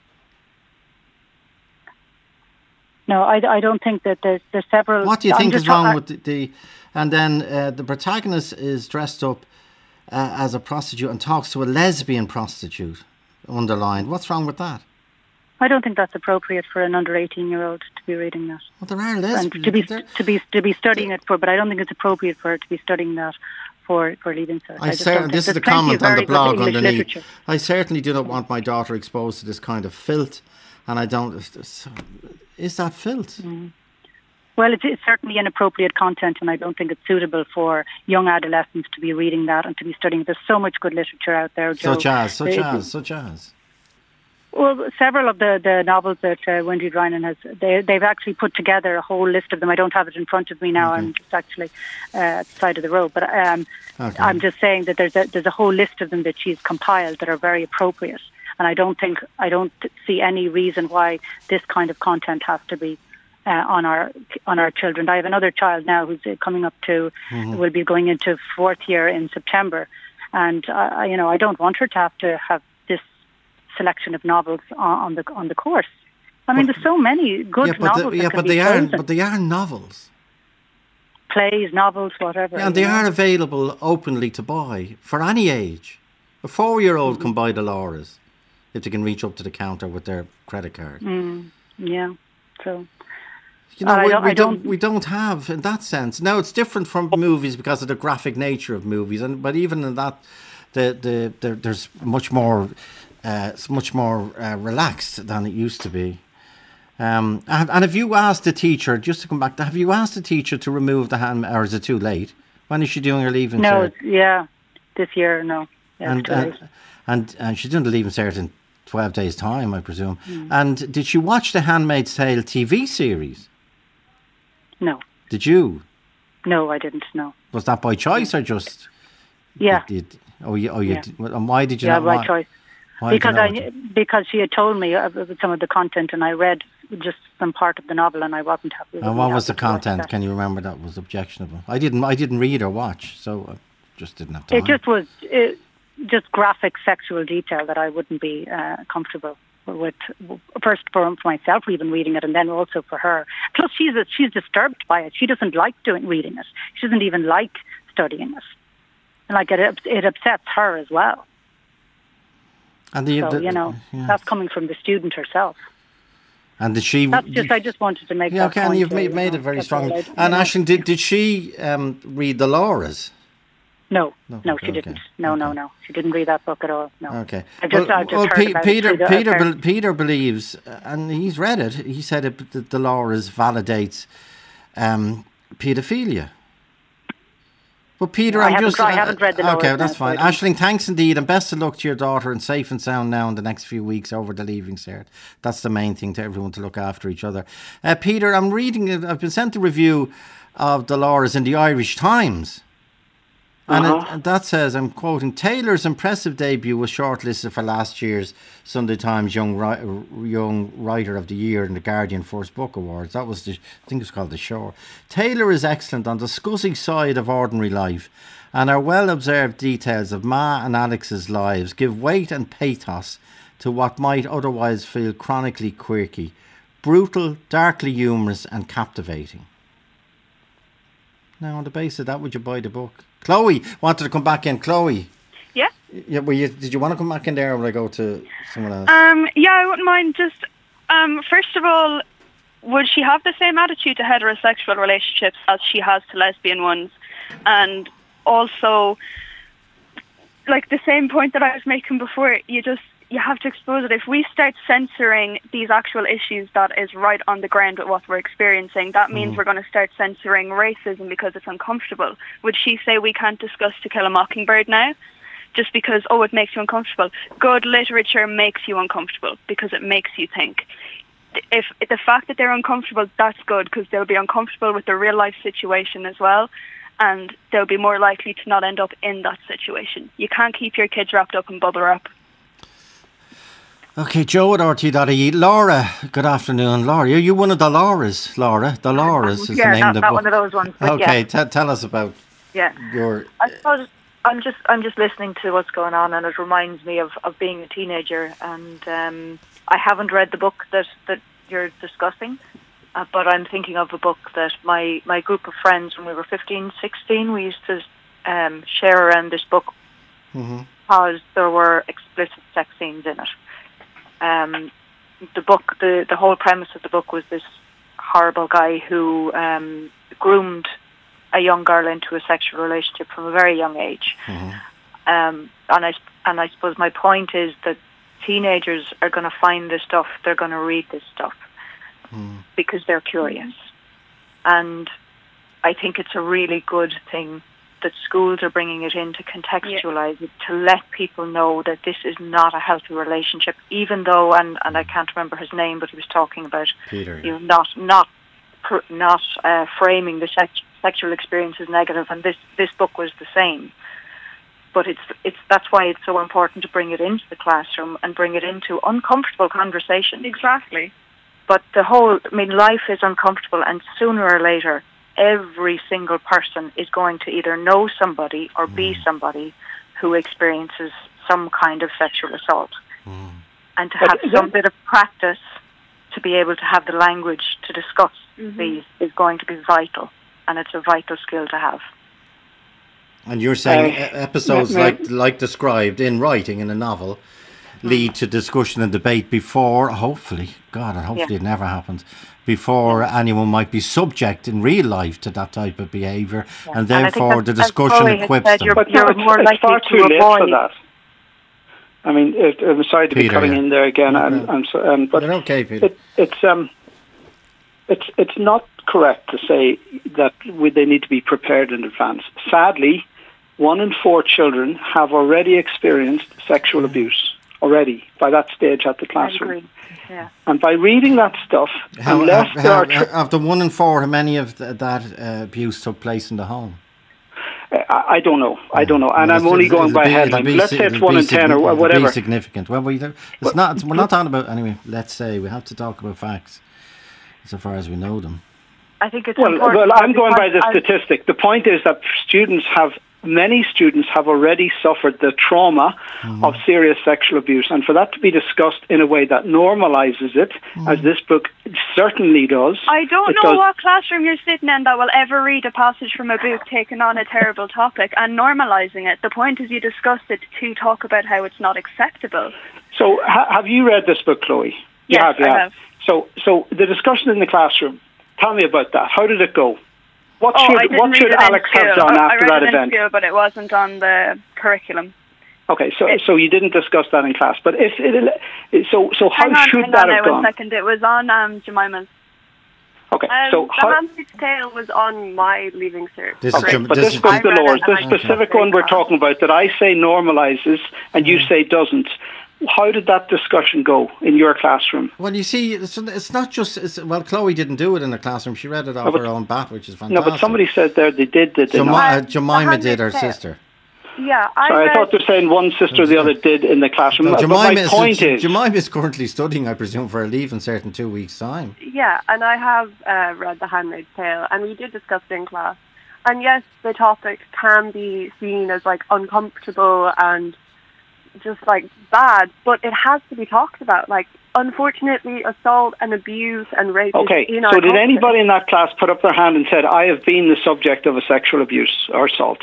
No, I, I don't think that there's, there's several... What do you think is wrong ta- with the... the and then uh, the protagonist is dressed up uh, as a prostitute and talks to a lesbian prostitute, underlined. What's wrong with that? I don't think that's appropriate for an under eighteen-year-old to be reading that. Well, there are lesbians. And to be, to be, to be studying it for, but I don't think it's appropriate for her to be studying that for, for Leaving Cert. I, I cer- this is the comment on the blog underneath. Literature. I certainly do not want my daughter exposed to this kind of filth, and I don't... Is that filth? Mm. Well, Well, it's, it's certainly inappropriate content, and I don't think it's suitable for young adolescents to be reading that and to be studying. There's so much good literature out there, Joe. Such as, such It- as, such as. Well, several of the, the novels that uh, Wendy Drinan has, they, they've actually put together a whole list of them. I don't have it in front of me now. I'm just actually uh, at the side of the road. But um, Okay. I'm just saying that there's a, there's a whole list of them that she's compiled that are very appropriate. And I don't think, I don't see any reason why this kind of content has to be uh, on our on our children. I have another child now who's uh, coming up to, Mhm. will be going into fourth year in September. And, uh, you know, I don't want her to have to have this selection of novels on, on the on the course. I mean, But- there's so many good yeah, but novels. the, that yeah, can but be they are, chosen. but they are novels. Plays, novels, whatever. Yeah, and you they know. are available openly to buy for any age. A four-year-old Mm-hmm. can buy the Laura's if they can reach up to the counter with their credit card. Mm, yeah. So You know, I we, don't- we I don't don't- we don't have in that sense. Now it's different from movies because of the graphic nature of movies, and but even in that, the the, the there's much more, uh, it's much more uh, relaxed than it used to be. Um, and, and have you asked the teacher, just to come back, to, have you asked the teacher to remove the hand, or is it too late? When is she doing her leaving no, cert? it's- yeah, this year no. Yeah, and, it's too and, late. and and she's doing the leaving cert in twelve days' time, I presume. Mm. And did she watch the Handmaid's Tale T V series? No, Did you? no, I didn't. No. Was that by choice or just? Yeah, You, you, oh, you, oh, you. Yeah. did- And why did you yeah, not? by wa- choice. why did you Because not I watch kn- it? because she had told me about some of the content, and I read just some part of the novel, and I wasn't happy. And what was the content? Can you remember that was objectionable? I didn't. I didn't read or watch, so I just didn't have time. It just was it, just graphic sexual detail that I wouldn't be uh, comfortable with. First for myself, even reading it, and then also for her. Plus, she's a, she's disturbed by it. She doesn't like doing reading it. She doesn't even like studying it, and like it, it upsets her as well. And the, So the- you know, yeah. that's coming from the student herself. And did she? That's just I just wanted to make yeah, that okay, and point. you've there, made, you made know, it very that's all strongly. I- And you know. Aisling, did did she um, read the Laura's? No, No, no, okay, she okay, didn't. No, no, okay. no, she didn't read that book at all. No. Okay. I just, well, I just well, heard Pe- about Peter, it through the Peter, parents. be- Peter believes, uh, and he's read it. He said it, that the Laura's validates um, paedophilia. But Peter, I I'm haven't just ri- I haven't read the okay. Laura's That's now, fine. so I don't- Aisling, thanks indeed, and best of luck to your daughter, and safe and sound now in the next few weeks over the leaving cert. That's the main thing, to everyone to look after each other. Uh, Peter, I'm reading it. I've been sent a review of the Laura's in the Irish Times. And Uh-huh. it, and that says, I'm quoting, Taylor's impressive debut was shortlisted for last year's Sunday Times Young Ri- Young Writer of the Year in the Guardian First Book Awards. That was, the, I think it's called The Shore. Taylor is excellent on the scuzzy side of ordinary life, and our well-observed details of Ma and Alex's lives give weight and pathos to what might otherwise feel chronically quirky, brutal, darkly humorous and captivating. Now, on the basis of that, would you buy the book? Chloe wanted to come back in. Chloe, Yeah. yeah, were you, did you want to come back in there, or will I go to someone else? Um, yeah, I wouldn't mind. Just um, first of all, would she have the same attitude to heterosexual relationships as she has to lesbian ones? And also, like the same point that I was making before, you just you have to expose it. If we start censoring these actual issues that is right on the ground with what we're experiencing, that means Mm. we're going to start censoring racism because it's uncomfortable. Would she say we can't discuss To Kill a Mockingbird now? Just because, oh, it makes you uncomfortable. Good literature makes you uncomfortable because it makes you think. If, if the fact that they're uncomfortable, that's good, because they'll be uncomfortable with the real life situation as well, and they'll be more likely to not end up in that situation. You can't keep your kids wrapped up in bubble wrap. Okay, Joe at R T dot I E. Laura, good afternoon. Laura, are you one of the Lauras? Laura, the Lauras is Yeah, the name not- of the not book. one of those ones, but Okay, yeah. te- tell us about Yeah. your. I suppose I'm just I'm just listening to what's going on, and it reminds me of, of being a teenager. And um, I haven't read the book that, that you're discussing, uh, but I'm thinking of a book that my, my group of friends, when we were fifteen, sixteen, we used to um, share around this book Mm-hmm. because there were explicit sex scenes in it. Um, the book, the, the whole premise of the book was this horrible guy who um, groomed a young girl into a sexual relationship from a very young age. Um, and I and I suppose my point is that teenagers are going to find this stuff. They're going to read this stuff because they're curious. And I think it's a really good thing that schools are bringing it in to contextualise yeah. it, to let people know that this is not a healthy relationship, even though, and, and I can't remember his name, but he was talking about Peter, you know, not not not uh, framing the sex, sexual experience as negative, and this, this book was the same. But it's it's that's why it's so important to bring it into the classroom and bring it into uncomfortable conversations. Exactly. But the whole, I mean, life is uncomfortable, and sooner or later, every single person is going to either know somebody or mm. be somebody who experiences some kind of sexual assault. Mm. And to have some bit of practice to be able to have the language to discuss mm-hmm. these is going to be vital, and it's a vital skill to have. And you're saying uh, episodes yeah, like like described in writing in a novel lead to discussion and debate before, hopefully, God, and hopefully yeah. it never happens, before anyone might be subject in real life to that type of behaviour, yeah. and therefore and the discussion equips them. You're, but you're it's, more it's likely far too to late avoid. for that. I mean, it, I'm sorry to Peter, be cutting yeah. in there again, no, and, and so, um, but You're okay, Peter. It, it's um, it's it's not correct to say that we, they need to be prepared in advance. Sadly, one in four children have already experienced sexual abuse already by that stage at the classroom. Yeah. And by reading that stuff, how, unless how, there how, are tri- of the one in four, how many of th- that uh, abuse took place in the home? I, I don't know. I don't know, and well, I'm only going it'll by be, headlines. be, Let's say it's one in ten signi- or whatever. Be significant. Well, we, it's well, not. We're not talking about anyway. Let's say we have to talk about facts, so far as we know them. I think it's well. important. Well, I'm going by the I, statistic. The point is that students have. Many students have already suffered the trauma mm-hmm. of serious sexual abuse, and for that to be discussed in a way that normalises it, mm-hmm. as this book certainly does. I don't know does. what classroom you're sitting in that will ever read a passage from a book taking on a terrible topic and normalising it. The point is you discuss it to talk about how it's not acceptable. So, ha- have you read this book, Chloe? Yes, you have, you I have. have. So, so the discussion in the classroom. Tell me about that. How did it go? What oh, should what should Alex have done I, after I that read it event? In school, but it wasn't on the curriculum. Okay, so it, so you didn't discuss that in class, but if it, so so how hang on, should hang that on have now gone? A second. It was on um, Jemima's. Okay, um, so The how, Handmaid's Tale was on my leaving cert. This okay, is, but this this is was Dolores. This okay. specific one we're talking about that I say normalises and you say doesn't. How did that discussion go in your classroom? Well, you see, it's, it's not just... It's, well, Chloe didn't do it in the classroom. She read it off no, but, her own bat, which is fantastic. No, but somebody said there they did, did they Jemima, not? uh, Jemima did, her sister. Yeah, I Sorry, read, I thought they were saying one sister or the other did in the classroom. No, but Jemima, my point is, is... Jemima is currently studying, I presume, for a leave insert in two weeks' time. Yeah, and I have uh, read The Handmaid's Tale, and we did discuss it in class. And yes, the topic can be seen as, like, uncomfortable and just, like, bad, but it has to be talked about. Like, unfortunately, assault and abuse and rape okay, is in our so did culture. anybody in that class put up their hand and said, I have been the subject of a sexual abuse or assault?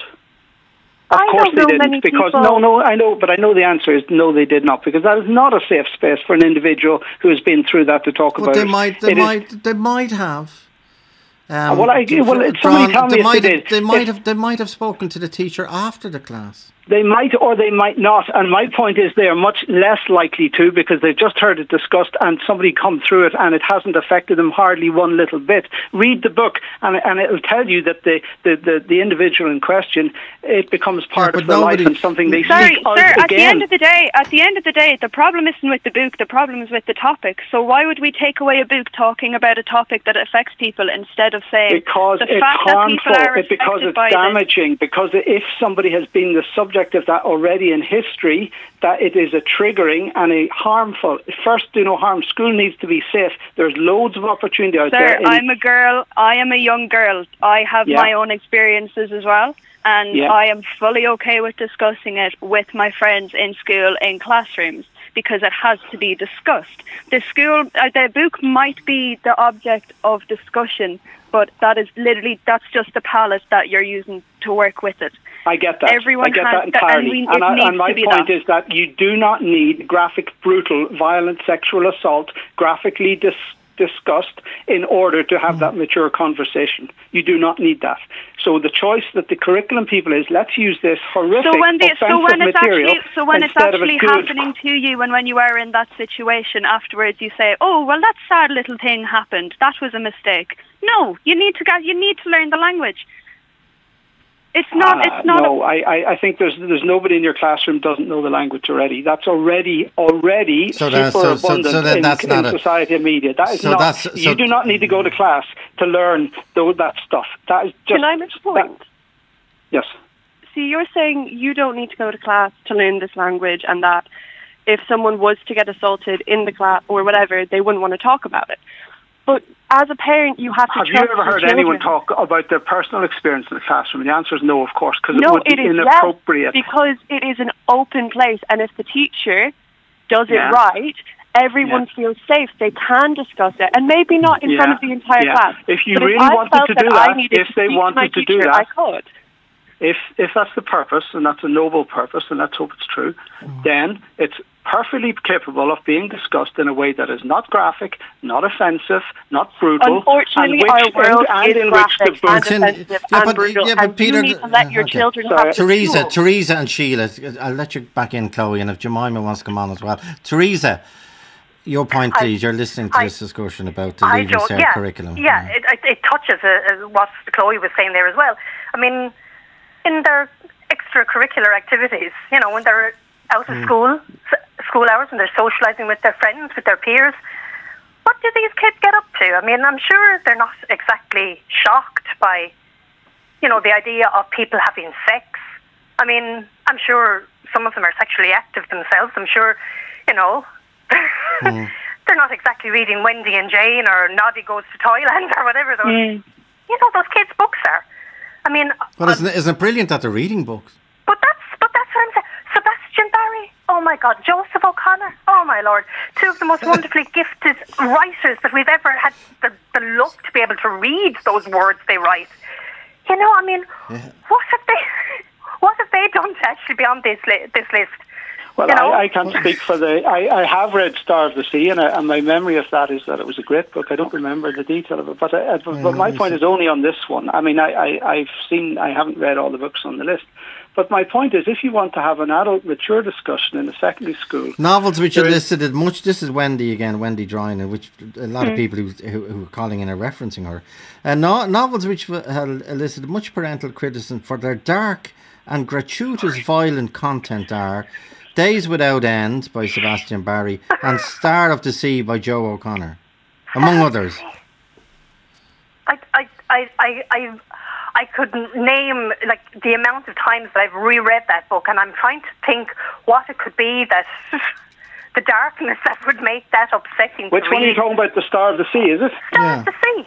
Of I course don't they know didn't, many because people. no, no, I know, but I know the answer is no, they did not, because that is not a safe space for an individual who has been through that to talk But about they it. might, they It might, is, they might have. Um, well, I, well, John, somebody tell me they if might they have, did. They might If- have, they might have spoken to the teacher after the class. They might or they might not, and my point is they are much less likely to, because they've just heard it discussed and somebody come through it and it hasn't affected them hardly one little bit. Read the book and, and it'll tell you that the, the, the, the individual in question, it becomes part Yeah, of their nobody- life and something they Sorry, seek out sir, at the again. end of the day, at the end of the day, the problem isn't with the book, the problem is with the topic. So why would we take away a book talking about a topic that affects people instead of saying Because the it's fact harmful, that people are it, because affected it's by this? damaging, because if somebody has been the subject of that already in history, that it is a triggering and a harmful. First, do no harm. School needs to be safe. There's loads of opportunity out Sir, there. in- I'm a girl. I am a young girl. I have Yeah. my own experiences as well. And Yeah. I am fully okay with discussing it with my friends in school, in classrooms, because it has to be discussed. The school, uh, the book might be the object of discussion, but that is literally, that's just the palette that you're using to work with it. I get that. Everyone I get has that that, entirely. and we- and, it I, needs and my to be point that. is that you do not need graphic, brutal, violent sexual assault graphically dis- discussed in order to have that mature conversation. You do not need that. So the choice that the curriculum people is, let's use this horrific, so when the, offensive so when it's material actually, so when it's instead of a actually good- happening to you, and when you are in that situation afterwards, you say, "Oh, well, that sad little thing happened. That was a mistake." No, you need to get, you need to learn the language. It's not. Uh, it's not. no, a, I, I, I think there's there's nobody in your classroom doesn't know the language already. That's already already So super that's- so- so- abundant so then in, that's in not a- society and media. That is So not. that's- so- you do not need to go to class to learn tho- that stuff. That is just. Can I make a point? that- yes. See, you're saying you don't need to go to class to learn this language, and that if someone was to get assaulted in the class or whatever, they wouldn't want to talk about it. But as a parent, you have to Have you trust ever heard your anyone children. talk about their personal experience in the classroom? The answer is no, of course, because it No, would be it is inappropriate. yes, because it is an open place, and if the teacher does Yeah. it right, everyone Yeah. feels safe. They can discuss it, and maybe not in front Yeah. of the entire Yeah. class. If you But really I wanted felt to do that, I that, needed if to they speak to wanted my to do teacher, that, I could. If if that's the purpose, and that's a noble purpose, and let's hope it's true, then it's perfectly capable of being discussed in a way that is not graphic, not offensive, not brutal. Unfortunately, and which, our world and, and is in which the graphic book- and It's in- offensive yeah, and but- brutal, yeah, but and Peter- you need to let your okay. children Sorry. have the Teresa, tools. Teresa and Sheila, I'll let you back in, Chloe, and if Jemima wants to come on as well. Teresa, your point, I- please. You're listening to I- this discussion about the I Leaving don't- Cert yeah, curriculum. Yeah, it, it, it touches uh, uh, what Chloe was saying there as well. I mean, in their extracurricular activities, you know, when they're out of Mm. school, s- school hours, when they're socialising with their friends, with their peers, what do these kids get up to? I mean, I'm sure they're not exactly shocked by, you know, the idea of people having sex. I mean, I'm sure some of them are sexually active themselves. I'm sure, you know, Mm. they're not exactly reading Wendy and Jane or Noddy Goes to Toyland or whatever those, Mm. you know, those kids' books are. I mean, Well, isn't it, isn't it brilliant that they're reading books? but that's but that's what I'm saying. Sebastian Barry, oh my God, Joseph O'Connor, oh my Lord, two of the most wonderfully gifted writers that we've ever had the, the luck to be able to read those words they write. You know, I mean, Yeah. what have they, what have they done to actually be on this li- this list? Well, You know? I, I can't speak for the. I, I have read Star of the Sea, and, I, and my memory of that is that it was a great book. I don't remember the detail of it, but I, but, but my point is only on this one. I mean, I, I, I've seen. I haven't read all the books on the list, but my point is, if you want to have an adult, mature discussion in a secondary school, Novels which are there is- listed at much. This is Wendy again, Wendy Drine, which a lot Mm. of people who, who who are calling in are referencing her. Uh, no, novels which have elicited much parental criticism for their dark and gratuitous violent content are Days Without End by Sebastian Barry and Star of the Sea by Joe O'Connor, among others. I, I, I, I, I, I couldn't name like the amount of times that I've reread that book, and I'm trying to think what it could be that the darkness that would make that upsetting. which to one are you read. talking about? The Star of the Sea, is it? Star of the Sea.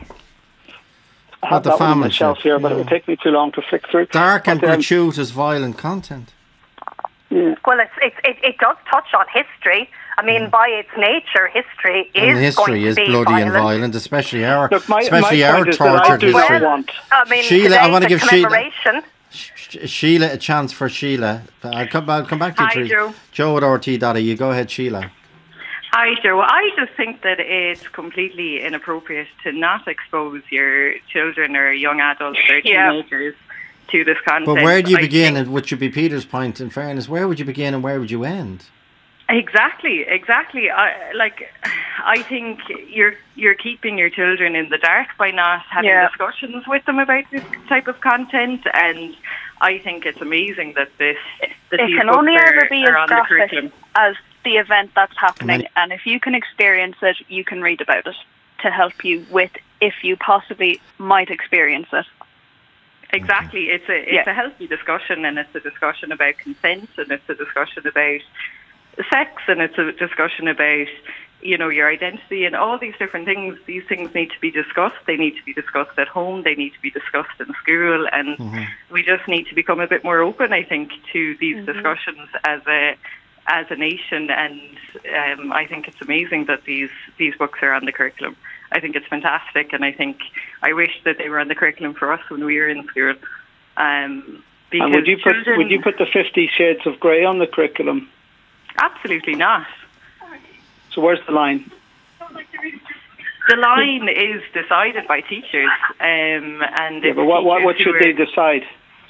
I About have the that one on famine the shelf ship, here, but it yeah. would take me too long to flick through. Dark and But, um, gratuitous violent content. Yeah. Well, it's, it's, it, it does touch on history. I mean, by its nature, history is And history going to is be bloody violent. and violent, especially our, Look, my- especially my our point is that I tortured do not history. want- I mean, Sheila, I today's wanna a give Sheila- commemoration. Sh- Sheila, a chance for Sheila. I'll come, I'll come back to you, Hi, Teresa. Joe. Joe at R T dot I E. You go ahead, Sheila. Hi, Joe. I just think that it's completely inappropriate to not expose your children or young adults or Yeah. teenagers to this content. But where do you I begin? think- And which would be Peter's point, in fairness, where would you begin and where would you end? Exactly, exactly. I, like, I think you're you're keeping your children in the dark by not having Yeah. discussions with them about this type of content, and I think it's amazing that this that It these can books only are, ever be are as on the graphic curriculum. as the event that's happening, Many- and if you can experience it, you can read about it to help you with if you possibly might experience it. Exactly. It's a it's Yeah. a healthy discussion, and it's a discussion about consent, and it's a discussion about sex, and it's a discussion about, you know, your identity and all these different things. These things need to be discussed. They need to be discussed at home. They need to be discussed in school, and Mhm. we just need to become a bit more open, I think, to these discussions as a as a nation. And um, I think it's amazing that these these books are on the curriculum. I think it's fantastic, and I think I wish that they were on the curriculum for us when we were in school. Um, because And would you put children, would you put the Fifty Shades of Grey on the curriculum? absolutely not. So where's the line? the line is decided by teachers, um, and yeah, but what what, what should they decide?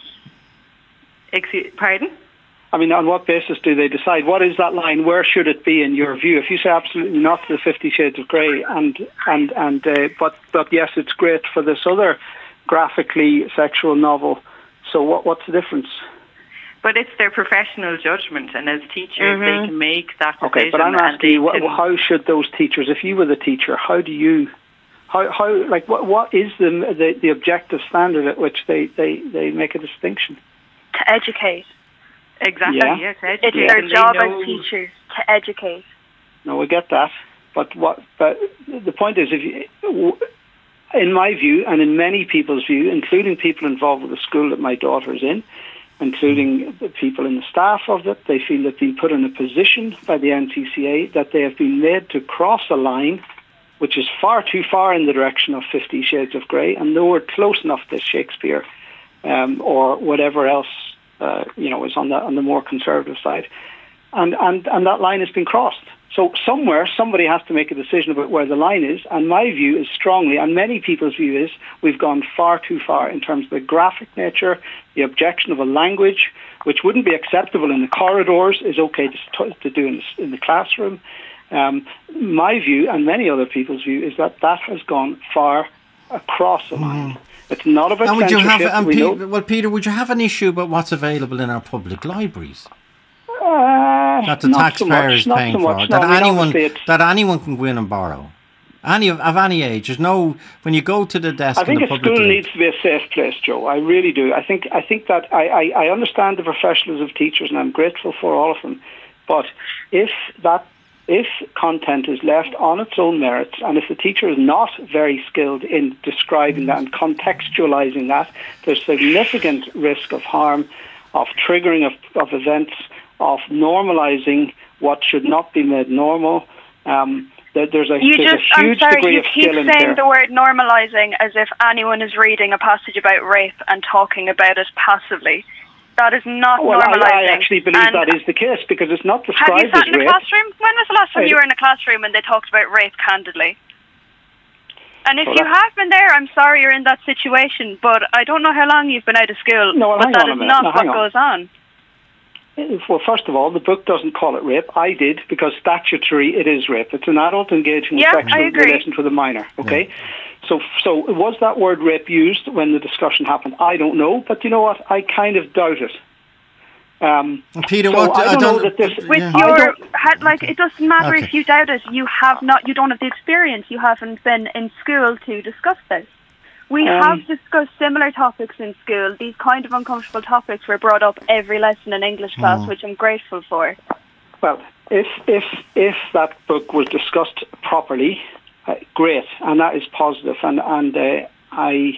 Excuse, pardon? I mean, on what basis do they decide? What is that line? Where should it be in your view? If you say absolutely not to the Fifty Shades of Grey, and and and uh, but but yes, it's great for this other graphically sexual novel. So what what's the difference? But it's their professional judgment, and as teachers, Mm-hmm. they can make that decision. Okay, but I'm asking you, what, how should those teachers, if you were the teacher, how do you, how how like what what is the the, the objective standard at which they, they, they make a distinction? To educate. Exactly. Yeah. Yes, It's educate. their and they job know- as teachers to educate. No, we get that, but what? But the point is, if you, in my view, and in many people's view, including people involved with the school that my daughter is in, including the people in the staff of it, they feel they've been put in a position by the N C C A that they have been made to cross a line which is far too far in the direction of Fifty Shades of Grey and nowhere close enough to Shakespeare um, or whatever else uh, you know is on the on the more conservative side, and and and that line has been crossed. So somewhere, somebody has to make a decision about where the line is, and my view is strongly, and many people's view is, we've gone far too far in terms of the graphic nature, the objection of a language which wouldn't be acceptable in the corridors is okay to, to do in the, in the classroom. Um, my view, and many other people's view, is that that has gone far across the line. Mm. It's not about and would you censorship. have, and we Pe- know. well, Peter, would you have an issue about what's available in our public libraries? Uh, that the not so taxpayer much, is not paying so for, much. that No, I mean, anyone obviously it's- that anyone can go in and borrow, any of, of any age. There's no when you go to the desk. I think in a the public school li- needs to be a safe place, Joe. I really do. I think I think that I, I, I understand the professionalism of teachers, and I'm grateful for all of them. But if that if content is left on its own merits, and if the teacher is not very skilled in describing that and contextualizing that, there's significant risk of harm, of triggering of, of events, of normalizing what should not be made normal. Um, there, there's a, You there's just, a huge I'm sorry, degree you of keep skill in saying there. the word normalising as if anyone is reading a passage about rape and talking about it passively. That is not Well, normalising. I, I actually believe And that is the case because it's not have described you sat as in a rape. classroom? When was the last time I- you were in a classroom and they talked about rape candidly? And if Well, you that- have been there, I'm sorry you're in that situation, but I don't know how long you've been out of school, No, well, but hang that on a is minute. not Now, what hang on. goes on. Well, first of all, the book doesn't call it rape. I did because statutory it is rape. It's an adult engaging Yeah, in I sexual agree. relations with a minor. Okay, so so was that word rape used when the discussion happened? I don't know, but you know what? I kind of doubt it. Um, Peter, so what I I don't, know don't- that this. With Yeah. I your don't- had, like, it doesn't matter Okay. if you doubt it. You have not. You don't have the experience. You haven't been in school to discuss this. We Um, have discussed similar topics in school. These kind of uncomfortable topics were brought up every lesson in English class, Mm. which I'm grateful for. Well, if if if that book was discussed properly, uh, great, and that is positive, and and uh, I.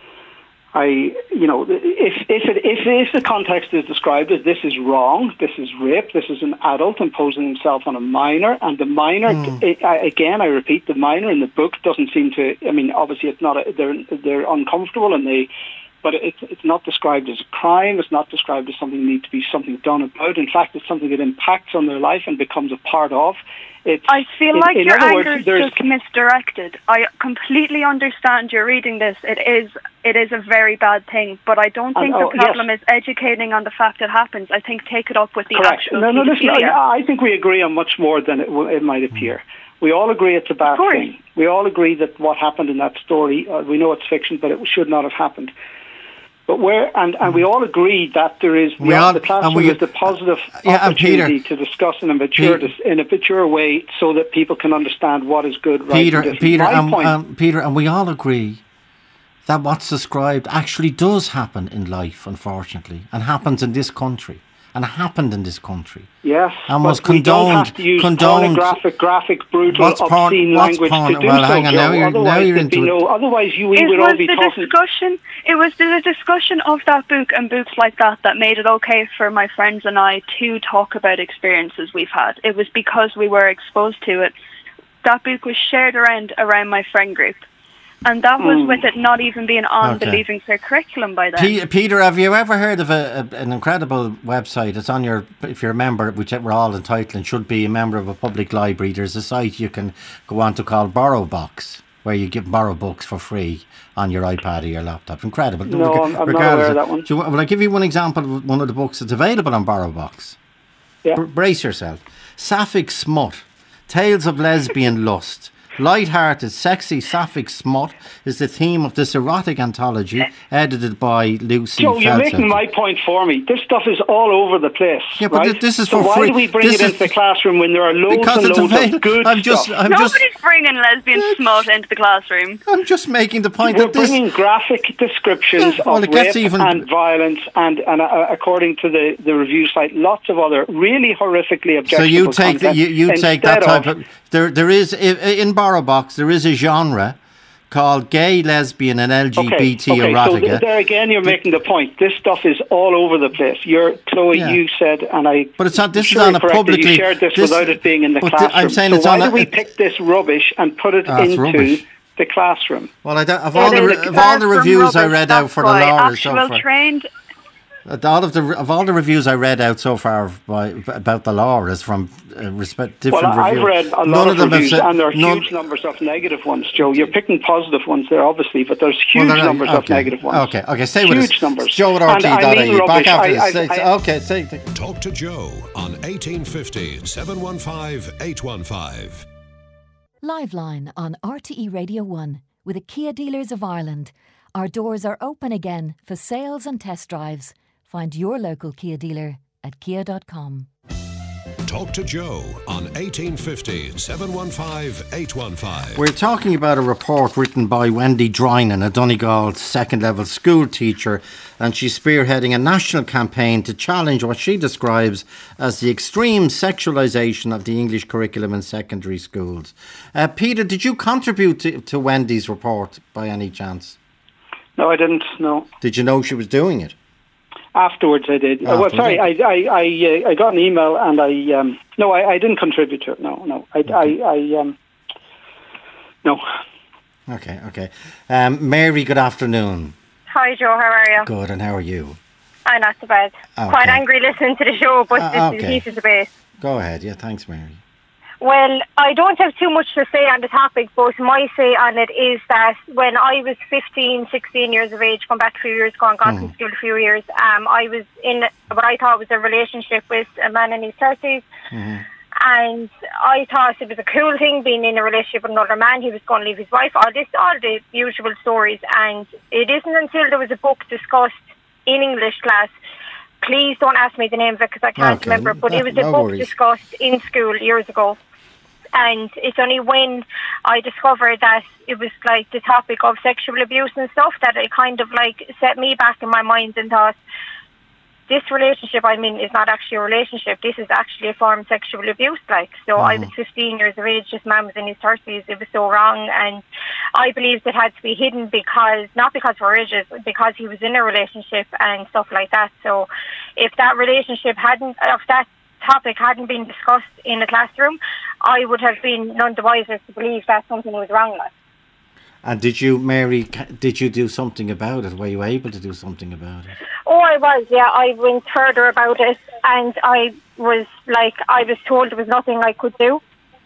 I, you know, if if it if, if the context is described as this is wrong, this is rape, this is an adult imposing himself on a minor, and the minor, Mm. I, again, I repeat, the minor in the book doesn't seem to. I mean, obviously, it's not. A, they're they're uncomfortable, and they, but it's it's not described as a crime. It's not described as something that needs to be something done about. In fact, it's something that impacts on their life and becomes a part of. It's, I feel in- like in your other anger words, is there's- just misdirected. I completely understand you're reading this. It is it is a very bad thing, but I don't think And, oh, the problem is educating on the fact it happens. I think take it up with the Correct. actual No, no, listen, paedophilia. I, I think we agree on much more than it, w- it might appear. We all agree it's a bad course. thing. We all agree that what happened in that story, uh, we know it's fiction, but it should not have happened. But where, and, and we all agree that there is, We the, all- the classroom and we- is the positive Yeah, and Peter- opportunity to discuss in a mature, Pe- dis- in a mature way so that people can understand what is good, right, Peter, and different. Peter, My and, point, um, Peter, and we all agree that what's described actually does happen in life, unfortunately, and happens in this country, and happened in this country. yes, and but was we don't condoned- have to use condoned- pornographic, graphic, brutal, What's porn- obscene what's language porn- to do well, so, hang on, Joe. now you're- otherwise, now you're there'd be into it. no, otherwise you, we It would all was be the talking. discussion. It was the discussion of that book and books like that that made it okay for my friends and I to talk about experiences we've had. It was because we were exposed to it. That book was shared around around my friend group, And that was Mm. with it not even being on the Okay. Leaving Cert curriculum by then. P- Peter, have you ever heard of a, a, an incredible website? It's on your, if you're a member, which we're all entitled and should be a member of a public library, there's a site you can go on to called BorrowBox, where you get borrow books for free on your iPad or your laptop. Incredible. No, I'm, I'm not aware of that one. Do you, will I give you one example of one of the books that's available on BorrowBox? Yeah. Br- brace yourself. Sapphic Smut, Tales of Lesbian Lust. Light-hearted, sexy sapphic smut is the theme of this erotic anthology, edited by Lucy Joe, you're Felton. making my point for me. This stuff is all over the place. Yeah, but right? th- this is so for why free. do we bring This it is- into the classroom when there are loads Because and it's loads available. of good I'm just- stuff? I'm Nobody's just- bringing lesbian smut into the classroom. I'm just making the point We're that this... bringing graphic descriptions Yeah, well, of it gets rape even- and violence, and, and uh, according to the, the review site, lots of other really horrifically objectionable So you take the, content you, you take that instead type of, there there is i- in BorrowBox there is a genre called gay, lesbian, and L G B T okay, okay. erotica. So th- there again, you're making the point. This stuff is all over the place. You're Chloe. Yeah. You said, and I. But it's not. This sure is on a correctly, publicly. You shared this, this- without it being in the but the- classroom. I'm saying so it's why on a- do we pick this rubbish and put it Ah, it's into rubbish. the classroom? Well, I don't, of It all the is re- of all the classroom reviews I rubbish, read out that's for the why. Laura so Actual far, trained. uh, all of the of all the reviews I read out so far by, about the Laura is from uh, respect different Well, I've reviews. read a lot None of, of them have reviews, said, and there are none- huge numbers of negative ones, Joe. You're picking positive ones there, obviously, but there's Well, huge there are- numbers of okay, negative ones. Okay, okay, stay huge with us. numbers. Joe at And R T dot I I E. mean Back rubbish. after I- this. I- Say- I- okay, say. Talk to Joe on eighteen fifty, seven one five, eight one five. Liveline on R T E Radio one with the Kia Dealers of Ireland. Our doors are open again for sales and test drives. Find your local Kia dealer at kia dot com. Talk to Joe on eighteen fifty, seven one five, eight one five. We're talking about a report written by Wendy Drynan, a Donegal second level school teacher, and she's spearheading a national campaign to challenge what she describes as the extreme sexualisation of the English curriculum in secondary schools. Uh, Peter, did you contribute to, to Wendy's report by any chance? No, I didn't. No. Did you know she was doing it? Afterwards, I did. Uh, well, Afterwards, sorry, I I I, uh, I got an email, and I um, no, I, I didn't contribute to it. No, no, I I, I um, no. Okay, okay. Um, Mary, good afternoon. Hi, Joe. How are you? Good, and how are you? I'm not so bad. Okay. Quite angry listening to the show, but Uh, this is okay. heat of debate. Go ahead. Yeah, thanks, Mary. Well, I don't have too much to say on the topic, but my say on it is that when I was fifteen, sixteen years of age, going back a few years ago and got Mm. to school a few years, um, I was in what I thought was a relationship with a man in his thirties. And I thought it was a cool thing being in a relationship with another man. He was going to leave his wife, all this, all the usual stories. And it isn't until there was a book discussed in English class. Please don't ask me the name of it because I can't Okay. remember. But it was a No book worries. discussed in school years ago. And it's only when I discovered that it was like the topic of sexual abuse and stuff that it kind of like set me back in my mind and thought, this relationship I'm in is not actually a relationship. This is actually a form of sexual abuse. Like, so I was fifteen years of age. This man was in his thirties. It was so wrong, and I believed it had to be hidden because not because we're rigid, but because he was in a relationship and stuff like that. So, if that relationship hadn't, if that topic hadn't been discussed in a classroom, I would have been none the wiser to believe that something was wrong. Like. And did you, Mary, ca- did you do something about it? Were you able to do something about it? Oh, I was, yeah. I went further about it, and I was like, I was told there was nothing I could do.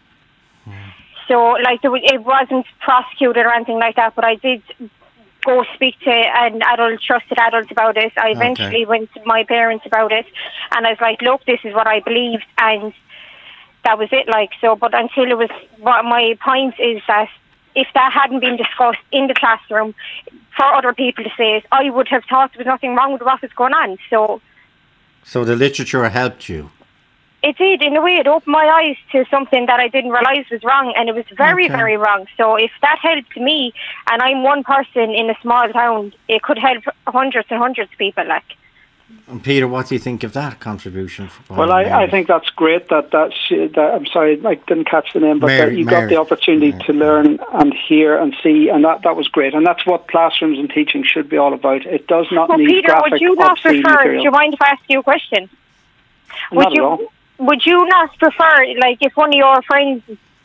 So, like, there was, it wasn't prosecuted or anything like that, but I did go speak to an adult, trusted adult about it. I eventually Okay. went to my parents about it, and I was like, look, this is what I believed, and that was it, like, so, but until it was, what my point is that if that hadn't been discussed in the classroom for other people to say it, I would have thought there was nothing wrong with what was going on. So So the literature helped you. it did, in a way, it opened my eyes to something that I didn't realise was wrong, and it was very, Okay. very wrong. So if that helped me, and I'm one person in a small town, it could help hundreds and hundreds of people, like. And Peter, what do you think of that contribution? From Well, I, Mary? I think that's great that that, she, that I'm sorry, I didn't catch the name, but Mary- that you Mary. got the opportunity to learn and hear and see, and that, that was great. And that's what classrooms and teaching should be all about. It does not Well, need Peter, graphic, would you not obscene prefer, material. do you mind if I ask you a question? Not Would at you all. Would you not prefer, like, if one of your friends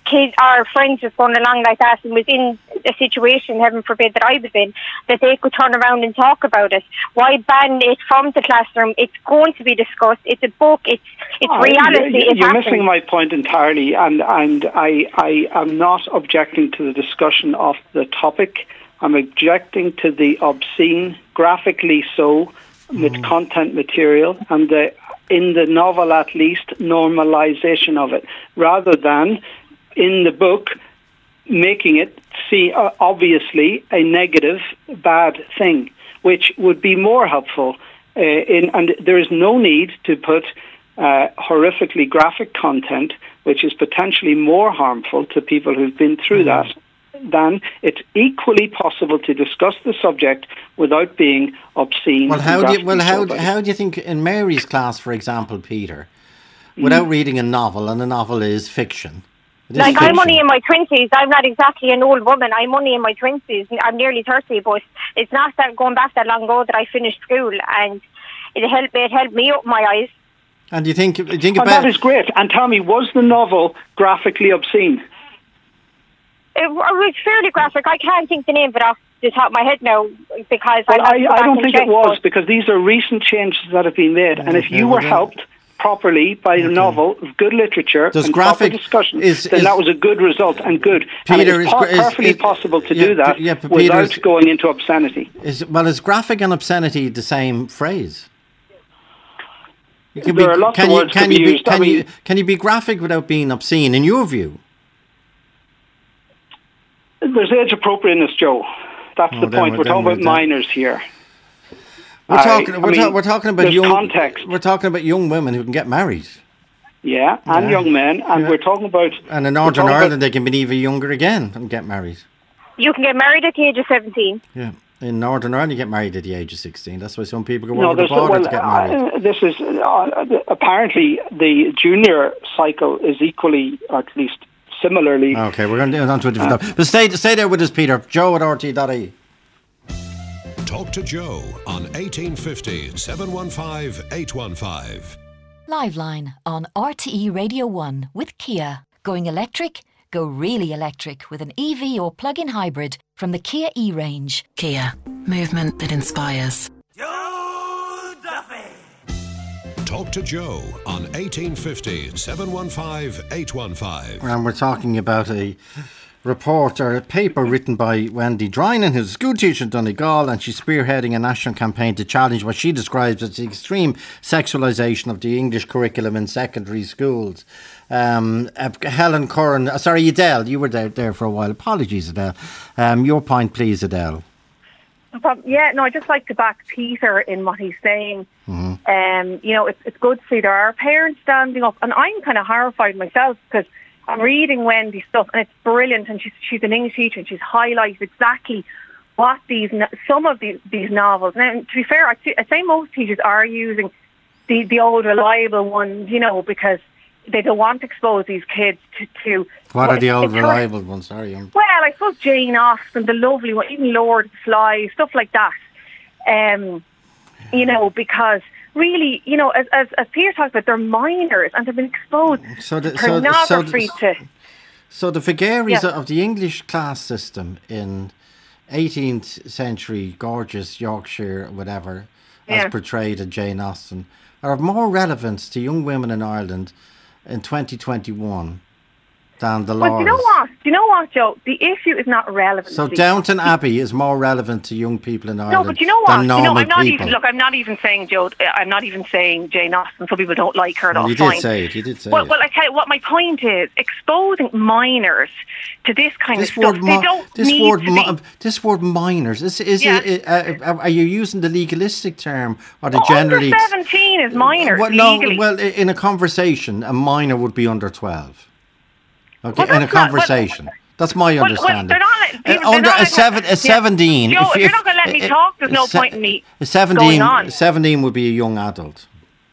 kids or friends just going along like that and was in a situation, heaven forbid, that I was in, that they could turn around and talk about it. Why ban it from the classroom? It's going to be discussed. It's a book. It's it's Oh, reality. you- It You're happens. missing my point entirely, and and I I am not objecting to the discussion of the topic. I'm objecting to the obscene, graphically so, with content material, and the in the novel at least normalization of it, rather than in the book making it see uh, obviously a negative, bad thing, which would be more helpful. Uh, in and there is no need to put uh, horrifically graphic content, which is potentially more harmful to people who've been through that. Then it's equally possible to discuss the subject without being obscene. Well, and how do you, well graphically how so do- by it. how do you think in Mary's class, for example, Peter, without reading a novel, and a novel is fiction. It is Like, I'm fiction. only in my twenties. I'm not exactly an old woman. I'm only in my twenties. I'm nearly thirty, but it's not that going back that long ago that I finished school, and it helped. It helped me open my eyes. And do you think? Do you think Oh, about? that is great. And tell me, was the novel graphically obscene? It was fairly graphic. I can't think the name of it off the top of my head now because Well, I, I, I don't think it was, because these are recent changes that have been made. And if Okay, you well were then- helped properly by a novel, good literature, Does and graphic- proper discussion, is- then is- that was a good result and good. and Peter, it's is po- gra- is- perfectly is- possible to yeah, do that yeah, but without Peter's- going into obscenity. Is well, is graphic and obscenity the same phrase? You There are lots can of you, words can to be you be, used. I Can mean- you can you be graphic without being obscene? In your view, There's age appropriateness, Joe. That's Oh, the then point. we're- We're then talking we're about done. minors here. we're I- talking I we're, mean, ta- we're talking about there's young context. We're talking about young women who can get married, Yeah, and Yeah. young men, and Yeah. we're talking about. and in we're Northern talking about- Ireland they can be even younger again and get married. You can get married at the age of seventeen. Yeah, in Northern Ireland you get married at the age of sixteen. That's why some people go No, over the there's border well, to get married. uh, this is uh, apparently the junior cycle is equally, or at least similarly. Okay, we're going to do it on to a Uh, different topic. But stay stay there with us, Peter. Joe at R T dot I E. Talk to Joe on eighteen fifty, seven one five, eight one five. Liveline on R T E Radio one with Kia. Going electric? Go really electric with an E V or plug-in hybrid from the Kia E-range. Kia, movement that inspires. Talk to Joe on eighteen fifty, seven one five, eight one five. And we're talking about a report or a paper written by Wendy Drynan, who's a school teacher in Donegal, and she's spearheading a national campaign to challenge what she describes as the extreme sexualisation of the English curriculum in secondary schools. Um, uh, Helen Curran, uh, sorry, Adele, you were there, there for a while. Apologies, Adele. Um, your point, please, Adele. But yeah, no, I just like to back Peter in what he's saying. Mm-hmm. Um, you know, it's it's good to see there are parents standing up, and I'm kind of horrified myself because I'm reading Wendy's stuff, and it's brilliant. And she's she's an English teacher, and she's highlighted exactly what these no- some of these these novels. Now, to be fair, I I'd say most teachers are using the the old reliable ones, you know, because they don't want to expose these kids to. to What are the it's- old it's hor- reliable ones? Sorry. I'm- Well, I suppose Jane Austen, the lovely one, even Lord of the Flies, stuff like that. Um, you know, because really, you know, as as, as Peter talked about, they're minors and they've been exposed So the- to so the- so the- pornography to. So the vagaries Yeah. of the English class system in eighteenth century gorgeous Yorkshire, whatever, as Yeah. portrayed in Jane Austen, are of more relevance to young women in Ireland in twenty twenty-one than the But laws. you know what? Do you know what, Joe? The issue is not relevant. So Downton Abbey is more relevant to young people in Ireland No, but you know what? than You normal know, I'm not people. even look. I'm not even saying Joe. I'm not even saying Jane Austen. Some people don't like her. and Well, all you fine. did say it. You did say Well, it. well, I tell you what. My point is exposing minors to this kind This of stuff. word, they mi- don't this need word, to mi- be. this word minors. Is is Yeah. it? Uh, uh, are you using the legalistic term or the Well, generally? under seventeen is minors Well, no, legally. well, i- in a conversation, a minor would be under twelve. Okay, Well, in a that's not- well- conversation. That's my Well, well, understanding. they're not let- Uh, Peter, they're under not a, let- seven, a yeah. seventeen. Joe, if you're not gonna let me talk, there's no se- point in me a seventeen, going on. seventeen would be a young adult.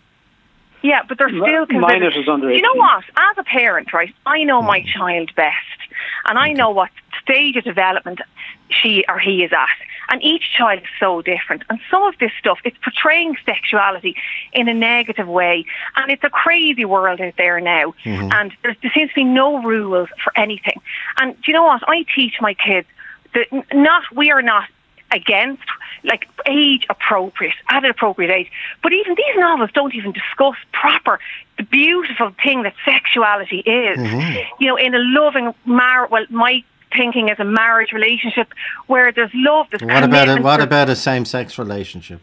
Yeah, but they're still considered. minors is under Do you know eighteen. what? As a parent, right, I know my child best, and I know what stage of development she or he is at. And each child is so different. And some of this stuff, it's portraying sexuality in a negative way. And it's a crazy world out there now. Mm-hmm. And there's, there seems to be no rules for anything. And do you know what? I teach my kids that not, we are not against, like, age appropriate, at an appropriate age. But even these novels don't even discuss proper the beautiful thing that sexuality is. Mm-hmm. You know, in a loving marriage, well, my thinking is a marriage relationship where there's love, there's what about a, what there's, about a same-sex relationship?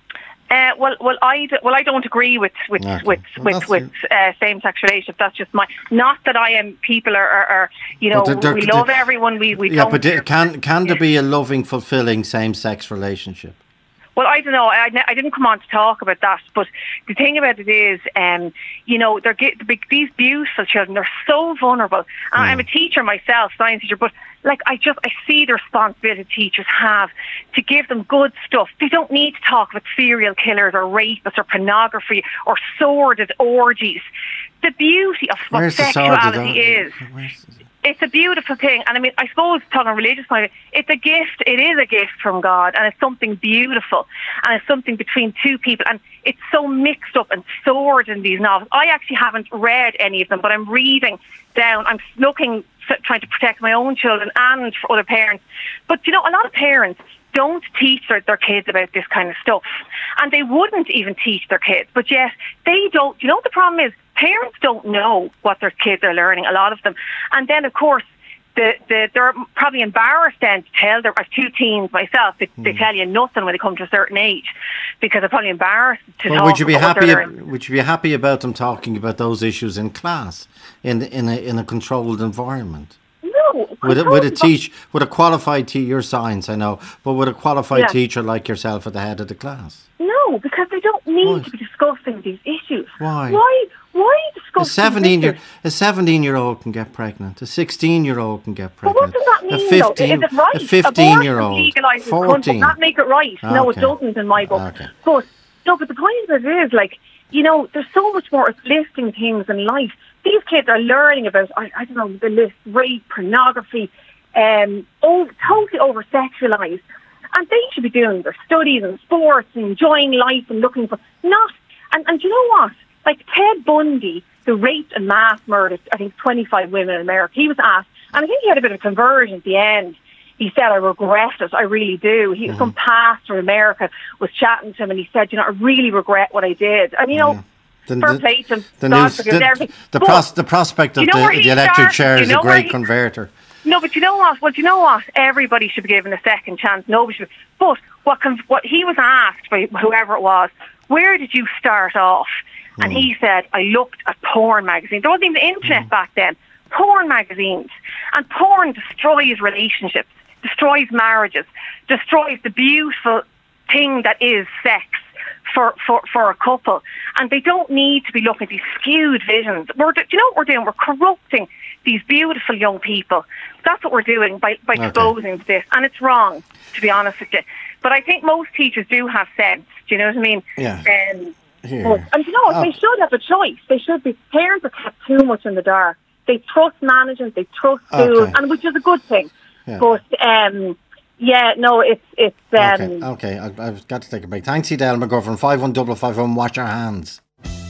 Uh, well, well, I d- well, I don't agree with with Okay. with Well, with, with uh, same-sex relationships. That's just my. Not that I am. People are, are, are you know, But there- we there- love everyone. We we Yeah, don't. but d- can can there be a loving, fulfilling same-sex relationship? Well, I don't know. I, I didn't come on to talk about that, but the thing about it is, um, you know, they're get, these beautiful children. They're so vulnerable. And I'm a teacher myself, science teacher, but like I just I see the responsibility teachers have to give them good stuff. They don't need to talk about serial killers or rapists or pornography or sordid orgies. The beauty of what Where's the sordid sexuality is. It's a beautiful thing. And I mean, I suppose, talking religious point of view, it's a gift. It is a gift from God. And it's something beautiful. And it's something between two people. And it's so mixed up and sordid in these novels. I actually haven't read any of them, but I'm reading down. I'm looking, trying to protect my own children and for other parents. But, you know, a lot of parents don't teach their, their kids about this kind of stuff. And they wouldn't even teach their kids. But yet, they don't. You know what the problem is? Parents don't know what their kids are learning, a lot of them. And then, of course, the, the, they're probably embarrassed then to tell their, I have two teens myself, they, mm. they tell you nothing when they come to a certain age because they're probably embarrassed to Well, talk would you be about what happy? they're learning. Would you be happy about them talking about those issues in class, in in a in a controlled environment? No. Would a, would a teach? Would a qualified teacher, your science, I know, but would a qualified Yeah. teacher like yourself at the head of the class? No, because they don't need Why? to be discussing these issues. Why? Why? Why A discuss seventeen these year issues? a seventeen year old can get pregnant. A sixteen year old can get But pregnant. what does that mean, a though? fifteen, Is it right? a fifteen year old, Abortion legalised in fourteen. country. That make it right? No, it Okay. doesn't in my book. Okay. But no, but the point of it is, like, you know, there's so much more uplifting things in life. These kids are learning about, I, I don't know, the list, rape, pornography, um, over, totally over sexualised. And they should be doing their studies and sports and enjoying life and looking for, not, and, and you know what? Like Ted Bundy, who raped and mass murdered, I think, twenty-five women in America, he was asked, and I think he had a bit of conversion at the end. He said, I regret it, I really do. He, mm-hmm. Some pastor in America was chatting to him and he said, you know, I really regret what I did. And, you know, Yeah. The, fair the, play to him, the, God news, forgives the, everything. the, But pros, the prospect of you know the, where he the electric started? chair You is a know where great he- converter. No, but you know what? Well, you know what? Everybody should be given a second chance. Nobody should. But what con- what he was asked by whoever it was, where did you start off? And he said, I looked at porn magazines. There wasn't even the internet back then. Porn magazines. And porn destroys relationships, destroys marriages, destroys the beautiful thing that is sex for, for, for a couple. And they don't need to be looking at these skewed visions. We're, do you know what we're doing? We're corrupting these beautiful young people. That's what we're doing by, by Okay. exposing this. And it's wrong, to be honest with you. But I think most teachers do have sense. Do you know what I mean? Yeah. Um, Here. but, and you know what? Oh. They should have a choice. They should be. Parents are kept too much in the dark. They trust management. They trust schools, Okay. and which is a good thing. Yeah. But um, yeah, no, it's it's um, Okay, okay, I, I've got to take a break. Thanks, Edel McGovern. five one five five one, wash your hands.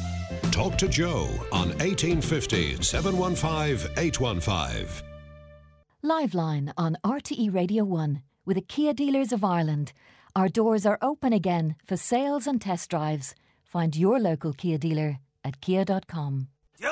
Talk to Joe on eighteen fifty, seven one five, eight one five. Liveline on R T E Radio one with the Kia Dealers of Ireland. Our doors are open again for sales and test drives. Find your local Kia dealer at kia dot com.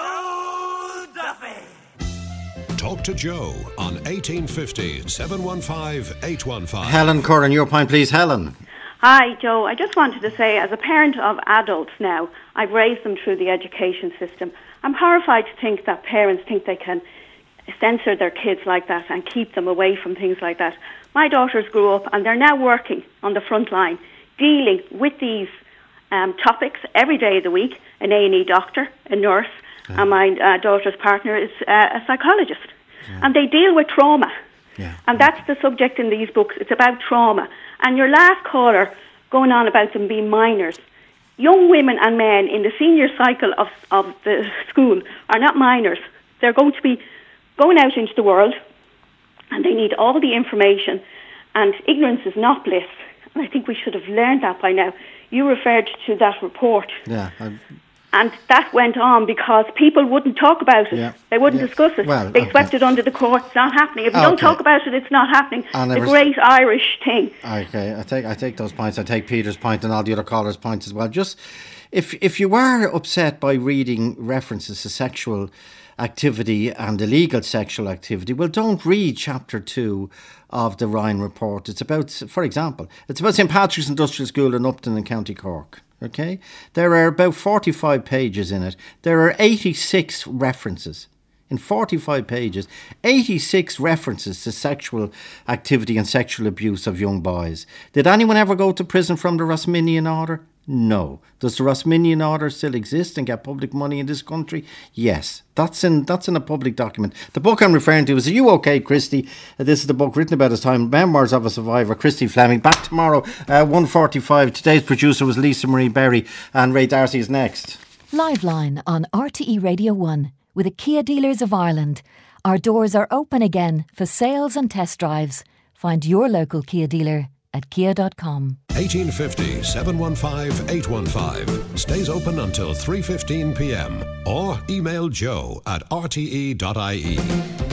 Talk to Joe on eighteen fifty, seven one five, eight one five. Helen Curran, your point, please, Helen. Hi, Joe. I just wanted to say, as a parent of adults now, I've raised them through the education system. I'm horrified to think that parents think they can censor their kids like that and keep them away from things like that. My daughters grew up and they're now working on the front line, dealing with these um, topics every day of the week. An A and E doctor, a nurse, yeah. and my uh, daughter's partner is uh, a psychologist. Yeah. And they deal with trauma. Yeah. And that's the subject in these books. It's about trauma. And your last caller, going on about them being minors, young women and men in the senior cycle of, of the school are not minors. They're going to be going out into the world, and they need all the information. And ignorance is not bliss. And I think we should have learned that by now. You referred to that report. Yeah. I've... And that went on because people wouldn't talk about it. Yeah. They wouldn't yeah. discuss it. Well, they okay. swept it under the court. It's not happening. If you okay. don't talk about it, it's not happening. And the was... great Irish thing. Okay, I take I take those points. I take Peter's point and all the other callers' points as well. Just if if you were upset by reading references to sexual activity and illegal sexual activity, well, don't read chapter two of the Ryan report. It's about, for example, it's about Saint Patrick's Industrial School in Upton in County Cork. Okay, there are about forty-five pages in it. There are eighty-six references in forty-five pages, eighty-six references to sexual activity and sexual abuse of young boys. Did anyone ever go to prison from the Rosminian Order? No. Does the Rosminian Order still exist and get public money in this country? Yes. That's in that's in a public document. The book I'm referring to is Are You OK, Christy? Uh, this is the book written about his time, Memoirs of a Survivor, Christy Fleming. Back tomorrow, uh, one forty-five. Today's producer was Lisa Marie Berry, and Ray Darcy is next. Liveline on R T E Radio one with the Kia Dealers of Ireland. Our doors are open again for sales and test drives. Find your local Kia dealer at kia dot com. eighteen fifty, seven one five, eight one five. Stays open until three fifteen p m or email joe at r t e dot i e.